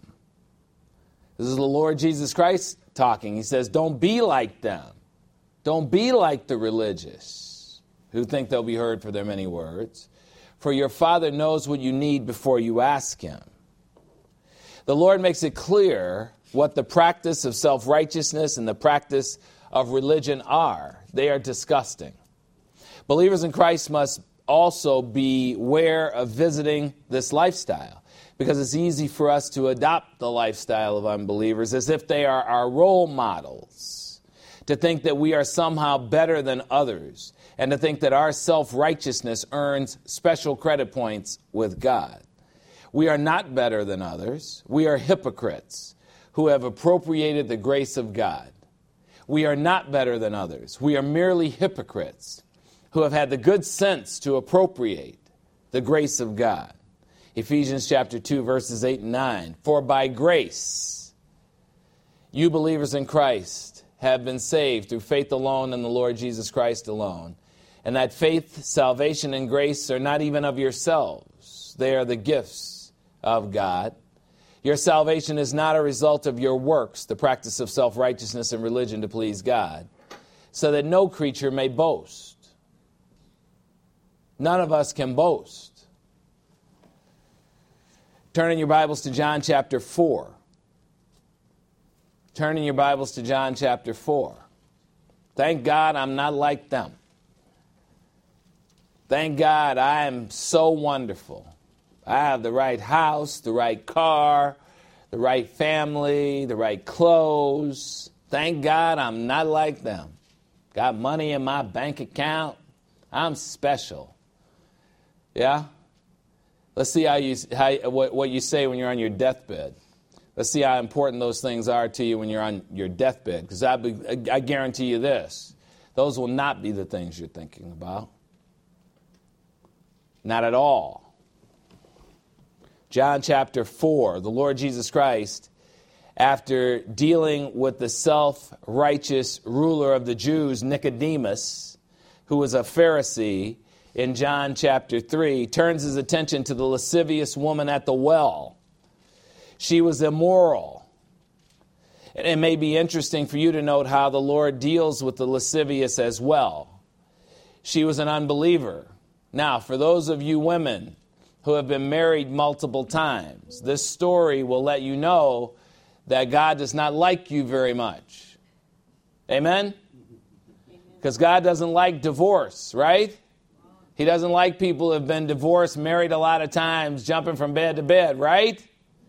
This is the Lord Jesus Christ talking. He says, don't be like them. Don't be like the religious who think they'll be heard for their many words. For your Father knows what you need before you ask Him. the Lord makes it clear what the practice of self-righteousness and the practice of religion are. They are disgusting. Believers in Christ must also beware of visiting this lifestyle, because it's easy for us to adopt the lifestyle of unbelievers as if they are our role models, to think that we are somehow better than others, and to think that our self-righteousness earns special credit points with God. We are not better than others. We are hypocrites who have appropriated the grace of God. We are not better than others. We are merely hypocrites who have had the good sense to appropriate the grace of God. Ephesians chapter two, verses eight and nine. For by grace, you believers in Christ have been saved through faith alone in the Lord Jesus Christ alone. And that faith, salvation, and grace are not even of yourselves. They are the gifts of God. Your salvation is not a result of your works, the practice of self-righteousness and religion to please God, so that no creature may boast. None of us can boast. Turn in your Bibles to John chapter four. Turn in your Bibles to John chapter four. Thank God I'm not like them. Thank God I am so wonderful. I have the right house, the right car, the right family, the right clothes. Thank God I'm not like them. Got money in my bank account. I'm special. Yeah? Let's see how you how what, what you say when you're on your deathbed. Let's see how important those things are to you when you're on your deathbed. Because I, I guarantee you this, those will not be the things you're thinking about. Not at all. John chapter four, the Lord Jesus Christ, after dealing with the self-righteous ruler of the Jews, Nicodemus, who was a Pharisee, in John chapter three, turns his attention to the lascivious woman at the well. She was immoral. And it may be interesting for you to note how the Lord deals with the lascivious as well. She was an unbeliever. Now, for those of you women who have been married multiple times, this story will let you know that God does not like you very much. Amen? Because God doesn't like divorce, right? He doesn't like people who have been divorced, married a lot of times, jumping from bed to bed, right?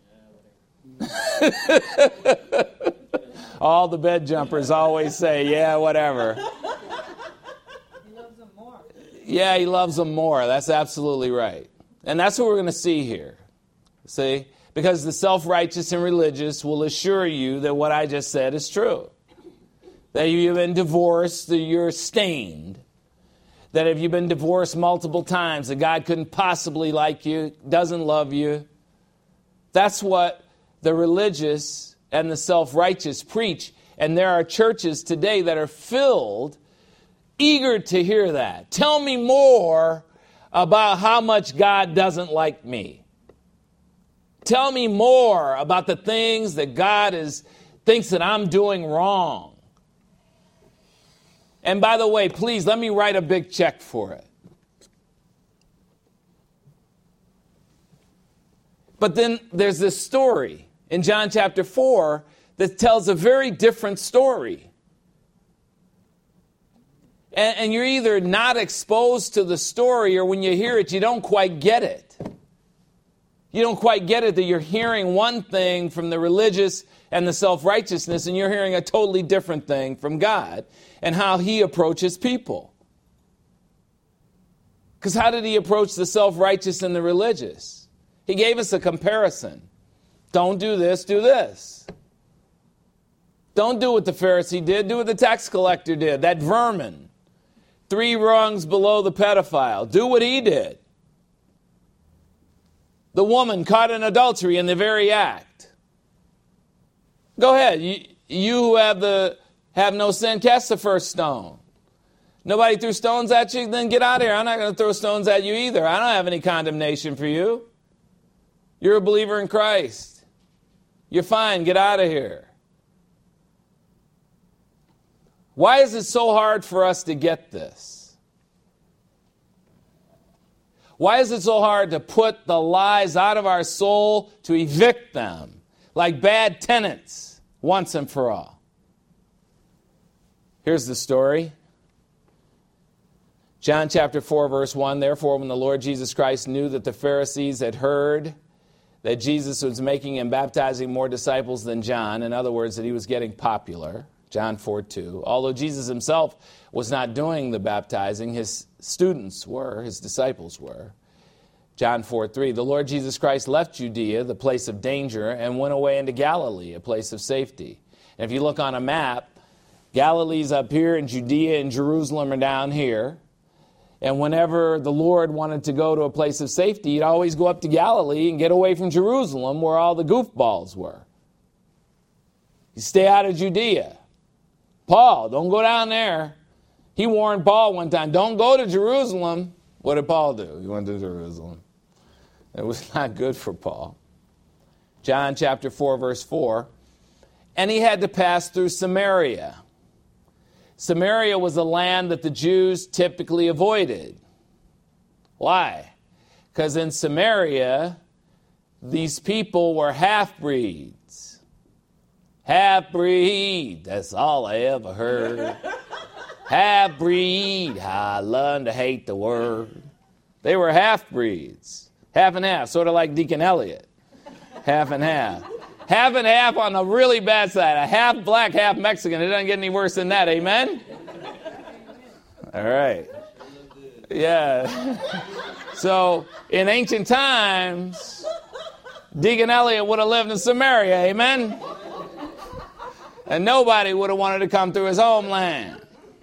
All the bed jumpers always say, yeah, whatever. He loves them more. Yeah, he loves them more. That's absolutely right. And that's what we're going to see here. See? Because the self-righteous and religious will assure you that what I just said is true. That you've been divorced, that you're stained. That if you've been divorced multiple times, that God couldn't possibly like you, doesn't love you. That's what the religious and the self-righteous preach. And there are churches today that are filled, eager to hear that. Tell me more about how much God doesn't like me. Tell me more about the things that God is thinks that I'm doing wrong. And by the way, please, let me write a big check for it. But then there's this story in John chapter four that tells a very different story. And, and you're either not exposed to the story, or when you hear it, you don't quite get it. You don't quite get it that you're hearing one thing from the religious and the self-righteousness, and you're hearing a totally different thing from God and how he approaches people. Because how did he approach the self-righteous and the religious? He gave us a comparison. Don't do this, do this. Don't do what the Pharisee did, do what the tax collector did, that vermin. Three rungs below the pedophile. Do what he did. The woman caught in adultery in the very act. Go ahead. You, you who have the have no sin, cast the first stone. Nobody threw stones at you? Then get out of here. I'm not going to throw stones at you either. I don't have any condemnation for you. You're a believer in Christ. You're fine. Get out of here. Why is it so hard for us to get this? Why is it so hard to put the lies out of our soul, to evict them, like bad tenants once and for all. Here's the story. John chapter four, verse one, therefore when the Lord Jesus Christ knew that the Pharisees had heard that Jesus was making and baptizing more disciples than John, in other words, that he was getting popular, John four two, although Jesus himself was not doing the baptizing, his students were, his disciples were. John four three, the Lord Jesus Christ left Judea, the place of danger, and went away into Galilee, a place of safety. And if you look on a map, Galilee's up here, and Judea and Jerusalem are down here. And whenever the Lord wanted to go to a place of safety, he'd always go up to Galilee and get away from Jerusalem, where all the goofballs were. You stay out of Judea. Paul, don't go down there. He warned Paul one time, don't go to Jerusalem. What did Paul do? He went to Jerusalem. It was not good for Paul. John chapter four, verse four. And he had to pass through Samaria. Samaria was a land that the Jews typically avoided. Why? Because in Samaria, these people were half-breeds. Half-breed, that's all I ever heard. Half-breed, how I learned to hate the word. They were half-breeds. Half and half, sort of like Deacon Elliott. Half and half. Half and half on the really bad side. A half black, half Mexican. It doesn't get any worse than that. Amen? All right. Yeah. So, in ancient times, Deacon Elliott would have lived in Samaria. Amen? And nobody would have wanted to come through his homeland.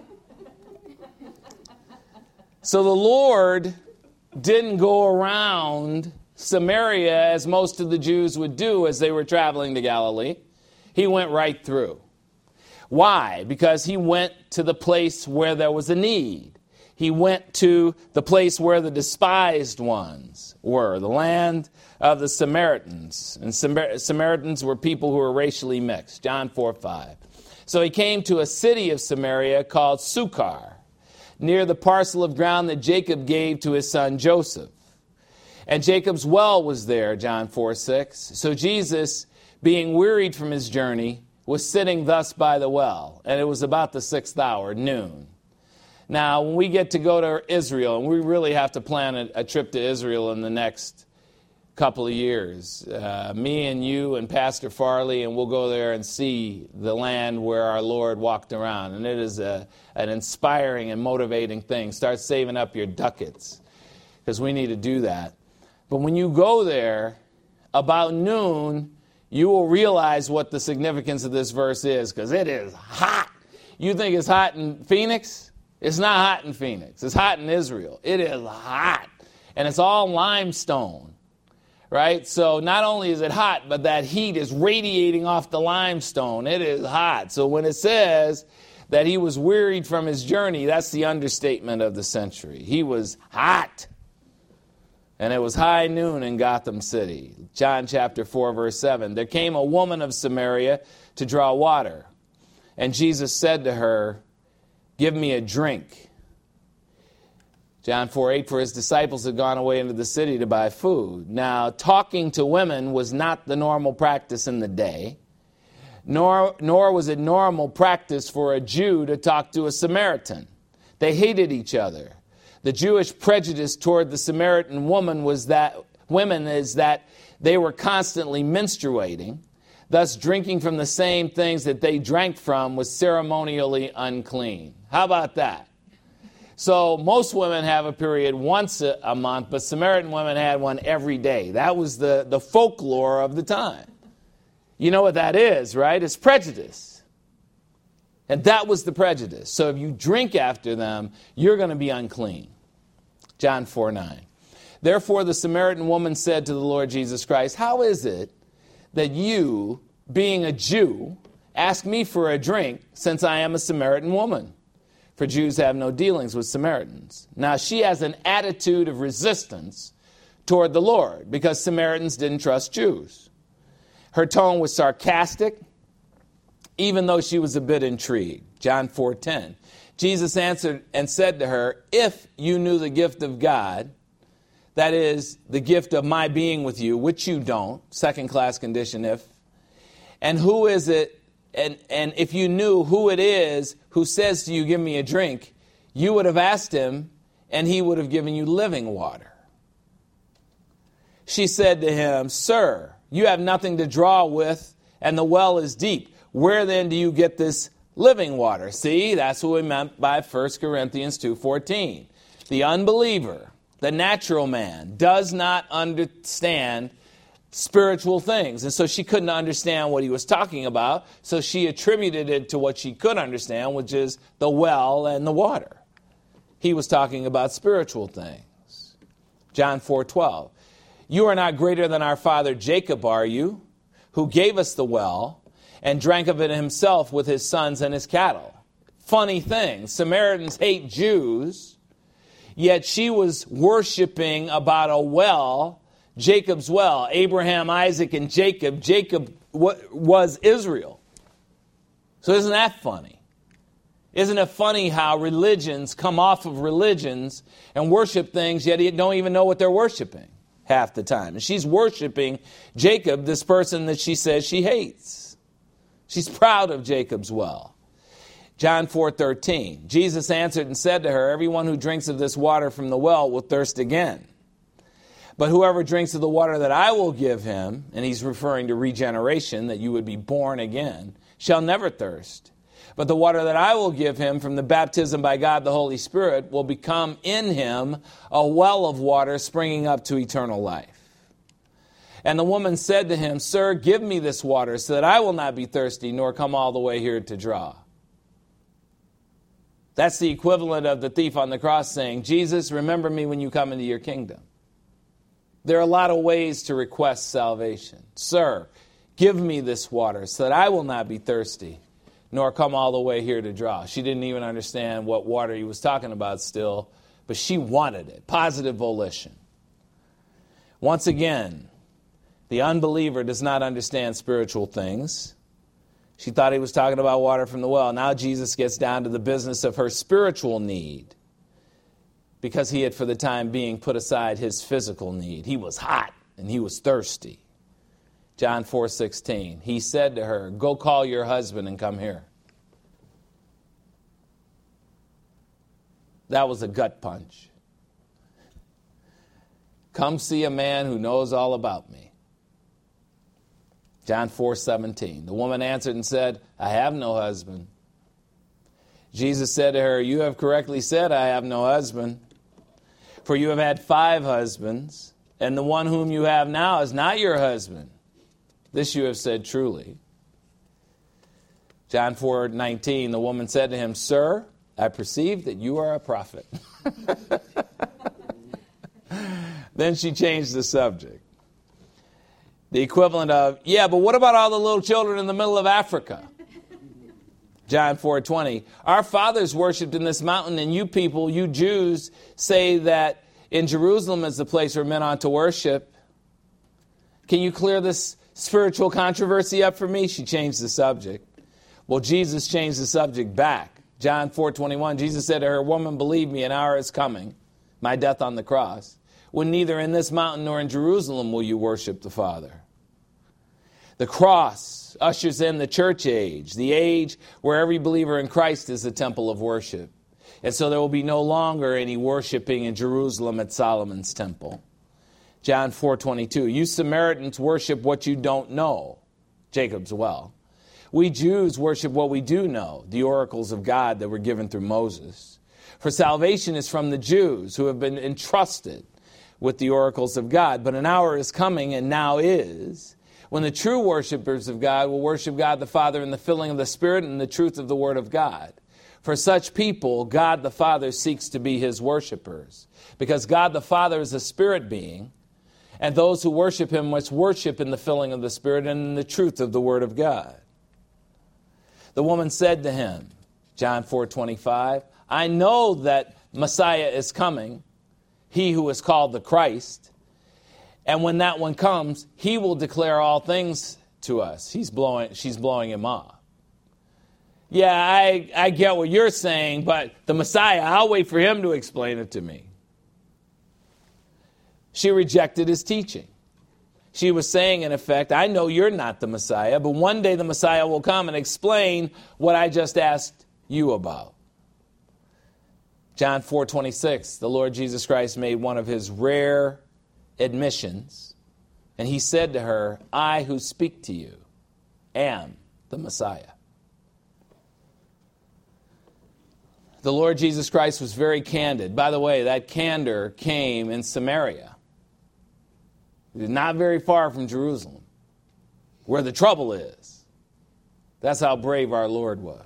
So the Lord didn't go around Samaria as most of the Jews would do as they were traveling to Galilee. He went right through. Why? Because he went to the place where there was a need. He went to the place where the despised ones were, the land of the Samaritans. And Samar- Samaritans were people who were racially mixed. John four five. So he came to a city of Samaria called Sychar, near the parcel of ground that Jacob gave to his son Joseph. And Jacob's well was there, John four six. So Jesus, being wearied from his journey, was sitting thus by the well. And it was about the sixth hour, noon. Now, when we get to go to Israel, and we really have to plan a, a trip to Israel in the next couple of years, uh, me and you and Pastor Farley, and we'll go there and see the land where our Lord walked around. And it is a, an inspiring and motivating thing. Start saving up your ducats, because we need to do that. But when you go there, about noon, you will realize what the significance of this verse is, because it is hot. You think it's hot in Phoenix? It's not hot in Phoenix. It's hot in Israel. It is hot. And it's all limestone, right? So not only is it hot, but that heat is radiating off the limestone. It is hot. So when it says that he was wearied from his journey, that's the understatement of the century. He was hot. And it was high noon in Gotham City. John chapter four, verse seven. There came a woman of Samaria to draw water. And Jesus said to her, give me a drink. John four eight, for his disciples had gone away into the city to buy food. Now, talking to women was not the normal practice in the day, nor, nor was it normal practice for a Jew to talk to a Samaritan. They hated each other. The Jewish prejudice toward the Samaritan woman was that women is that they were constantly menstruating. Thus, drinking from the same things that they drank from was ceremonially unclean. How about that? So most women have a period once a, a month, but Samaritan women had one every day. That was the, the folklore of the time. You know what that is, right? It's prejudice. And that was the prejudice. So if you drink after them, you're going to be unclean. John four nine. Therefore the Samaritan woman said to the Lord Jesus Christ, how is it that you, being a Jew, ask me for a drink, since I am a Samaritan woman? For Jews have no dealings with Samaritans. Now she has an attitude of resistance toward the Lord, because Samaritans didn't trust Jews. Her tone was sarcastic, even though she was a bit intrigued. John four ten. Jesus answered and said to her, if you knew the gift of God, that is, the gift of my being with you, which you don't, second class condition if, And who is it, and, and if you knew who it is who says to you, give me a drink, you would have asked him, and he would have given you living water. She said to him, Sir, you have nothing to draw with, and the well is deep. Where then do you get this living water? See, that's what we meant by First Corinthians two fourteen. The unbeliever, the natural man, does not understand spiritual things. And so she couldn't understand what he was talking about, so she attributed it to what she could understand, which is the well and the water. He was talking about spiritual things. John four twelve. You are not greater than our father Jacob, are you, who gave us the well and drank of it himself with his sons and his cattle? Funny thing, Samaritans hate Jews, yet she was worshiping about a well, Jacob's well. Abraham, Isaac, and Jacob. Jacob was Israel. So isn't that funny? Isn't it funny how religions come off of religions and worship things, yet you don't even know what they're worshiping half the time? And she's worshiping Jacob, this person that she says she hates. She's proud of Jacob's well. John four thirteen. Jesus answered and said to her, everyone who drinks of this water from the well will thirst again. But whoever drinks of the water that I will give him, and he's referring to regeneration, that you would be born again, shall never thirst. But the water that I will give him from the baptism by God the Holy Spirit will become in him a well of water springing up to eternal life. And the woman said to him, Sir, give me this water so that I will not be thirsty, nor come all the way here to draw. That's the equivalent of the thief on the cross saying, Jesus, remember me when you come into your kingdom. There are a lot of ways to request salvation. Sir, give me this water so that I will not be thirsty, nor come all the way here to draw. She didn't even understand what water he was talking about still, but she wanted it. Positive volition. Once again, the unbeliever does not understand spiritual things. She thought he was talking about water from the well. Now Jesus gets down to the business of her spiritual need, because he had for the time being put aside his physical need. He was hot and he was thirsty. John four sixteen, he said to her, go call your husband and come here. That was a gut punch. Come see a man who knows all about me. John four seventeen, the woman answered and said, I have no husband. Jesus said to her, you have correctly said, I have no husband. For you have had five husbands, and the one whom you have now is not your husband. This you have said truly. John four nineteen, the woman said to him, Sir, I perceive that you are a prophet. Then she changed the subject. The equivalent of, yeah, but what about all the little children in the middle of Africa? John four twenty, our fathers worshipped in this mountain, and you people, you Jews, say that in Jerusalem is the place where men ought to worship. Can you clear this spiritual controversy up for me? She changed the subject. Well, Jesus changed the subject back. John four twenty-one, Jesus said to her, woman, believe me, an hour is coming, my death on the cross, when neither in this mountain nor in Jerusalem will you worship the Father. The cross ushers in the church age, the age where every believer in Christ is the temple of worship. And so there will be no longer any worshiping in Jerusalem at Solomon's temple. John four twenty-two, you Samaritans worship what you don't know, Jacob's well. We Jews worship what we do know, the oracles of God that were given through Moses. For salvation is from the Jews who have been entrusted with the oracles of God. But an hour is coming, and now is, when the true worshipers of God will worship God the Father in the filling of the Spirit and the truth of the Word of God. For such people, God the Father seeks to be his worshipers, because God the Father is a spirit being, and those who worship him must worship in the filling of the Spirit and in the truth of the Word of God. The woman said to him, John four twenty-five, I know that Messiah is coming, he who is called the Christ. And when that one comes, he will declare all things to us. He's blowing, she's blowing him off. Yeah, I, I get what you're saying, but the Messiah, I'll wait for him to explain it to me. She rejected his teaching. She was saying, in effect, I know you're not the Messiah, but one day the Messiah will come and explain what I just asked you about. John four twenty-six, the Lord Jesus Christ made one of his rare admissions, and he said to her, I who speak to you am the Messiah. The Lord Jesus Christ was very candid. By the way, that candor came in Samaria. It is not very far from Jerusalem, where the trouble is. That's how brave our Lord was.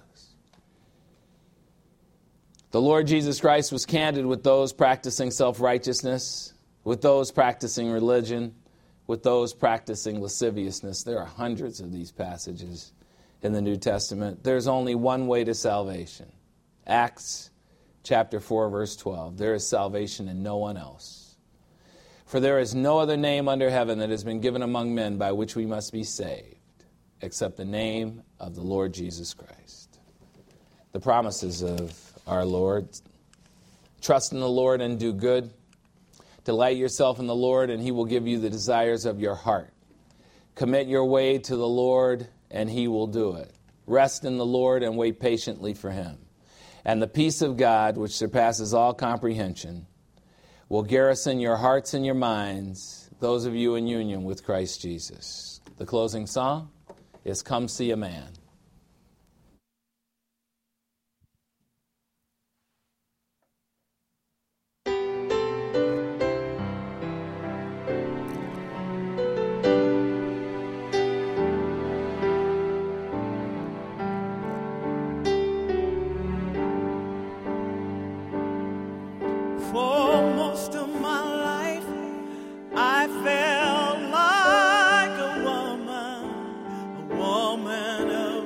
The Lord Jesus Christ was candid with those practicing self-righteousness, with those practicing religion, with those practicing lasciviousness. There are hundreds of these passages in the New Testament. There's only one way to salvation. Acts chapter four, verse twelve. There is salvation in no one else. For there is no other name under heaven that has been given among men by which we must be saved, except the name of the Lord Jesus Christ. The promises of our Lord. Trust in the Lord and do good. Delight yourself in the Lord, and he will give you the desires of your heart. Commit your way to the Lord, and he will do it. Rest in the Lord and wait patiently for him. And the peace of God, which surpasses all comprehension, will garrison your hearts and your minds, those of you in union with Christ Jesus. The closing song is Come See a Man. For most of my life, I felt like a woman, a woman of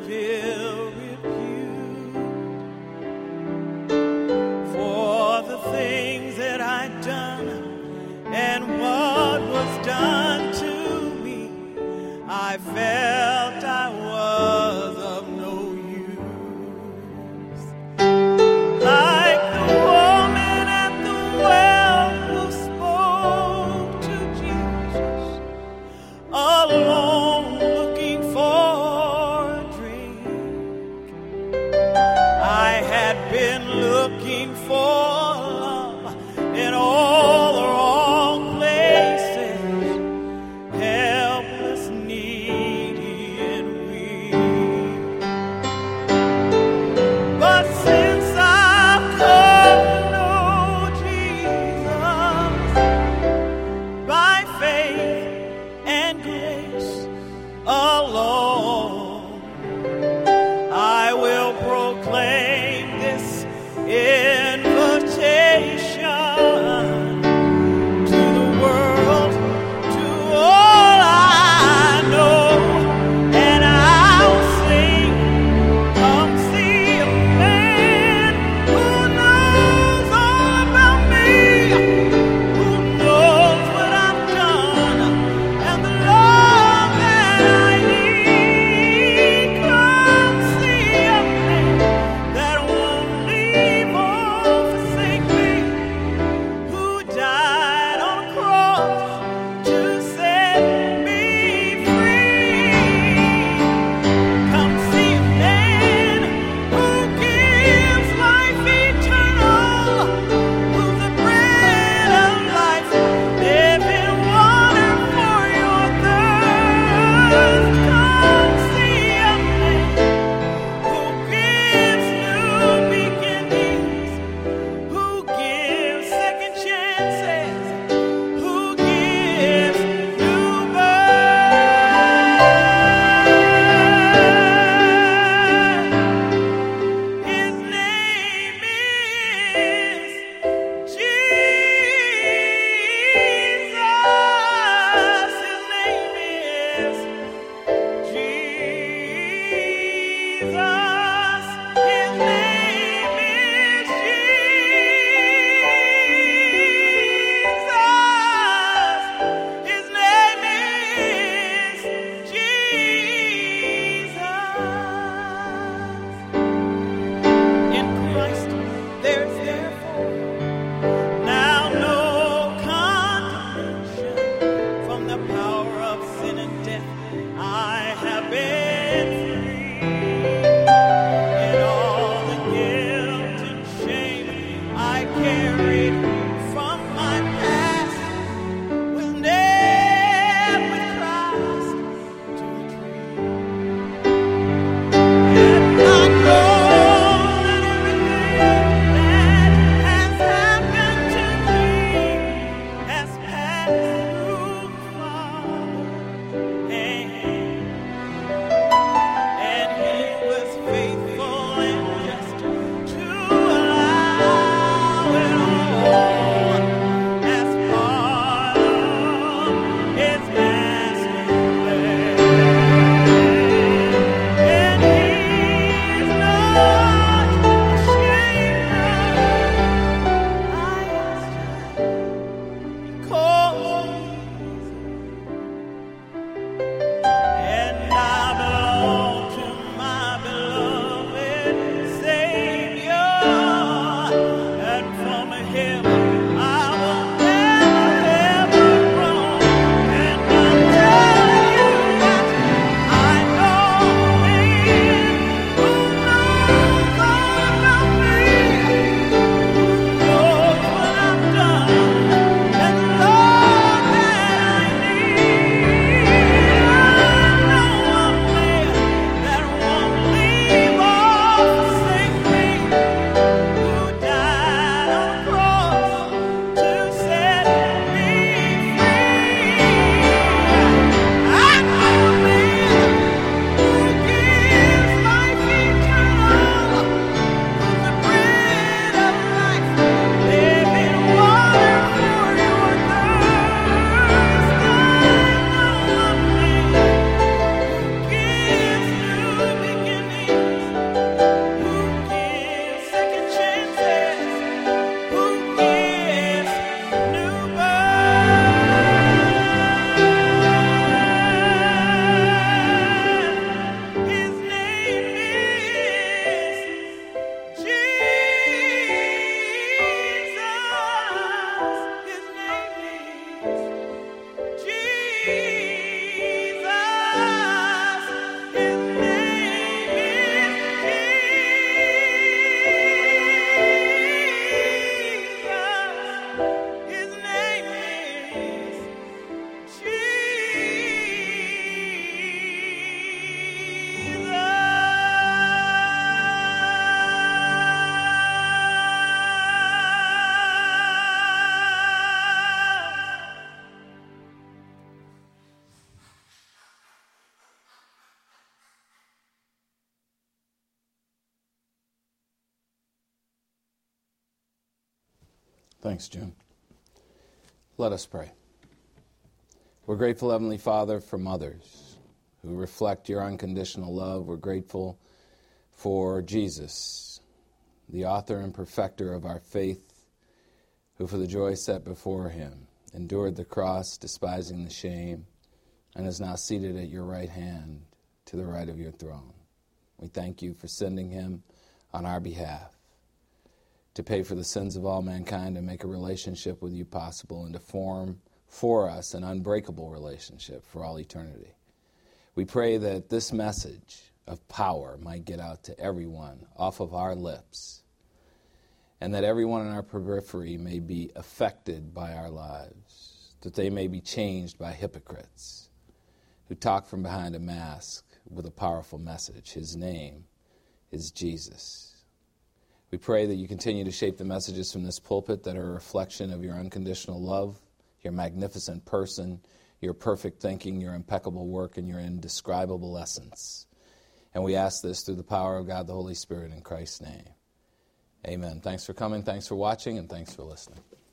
Thanks, June. Let us pray. We're grateful, Heavenly Father, for mothers who reflect your unconditional love. We're grateful for Jesus, the author and perfecter of our faith, who for the joy set before him endured the cross, despising the shame, and is now seated at your right hand to the right of your throne. We thank you for sending him on our behalf to pay for the sins of all mankind and make a relationship with you possible and to form for us an unbreakable relationship for all eternity. We pray that this message of power might get out to everyone off of our lips, and that everyone in our periphery may be affected by our lives, that they may be changed by hypocrites who talk from behind a mask with a powerful message. His name is Jesus. We pray that you continue to shape the messages from this pulpit that are a reflection of your unconditional love, your magnificent person, your perfect thinking, your impeccable work, and your indescribable essence. And we ask this through the power of God the Holy Spirit in Christ's name. Amen. Thanks for coming, thanks for watching, and thanks for listening.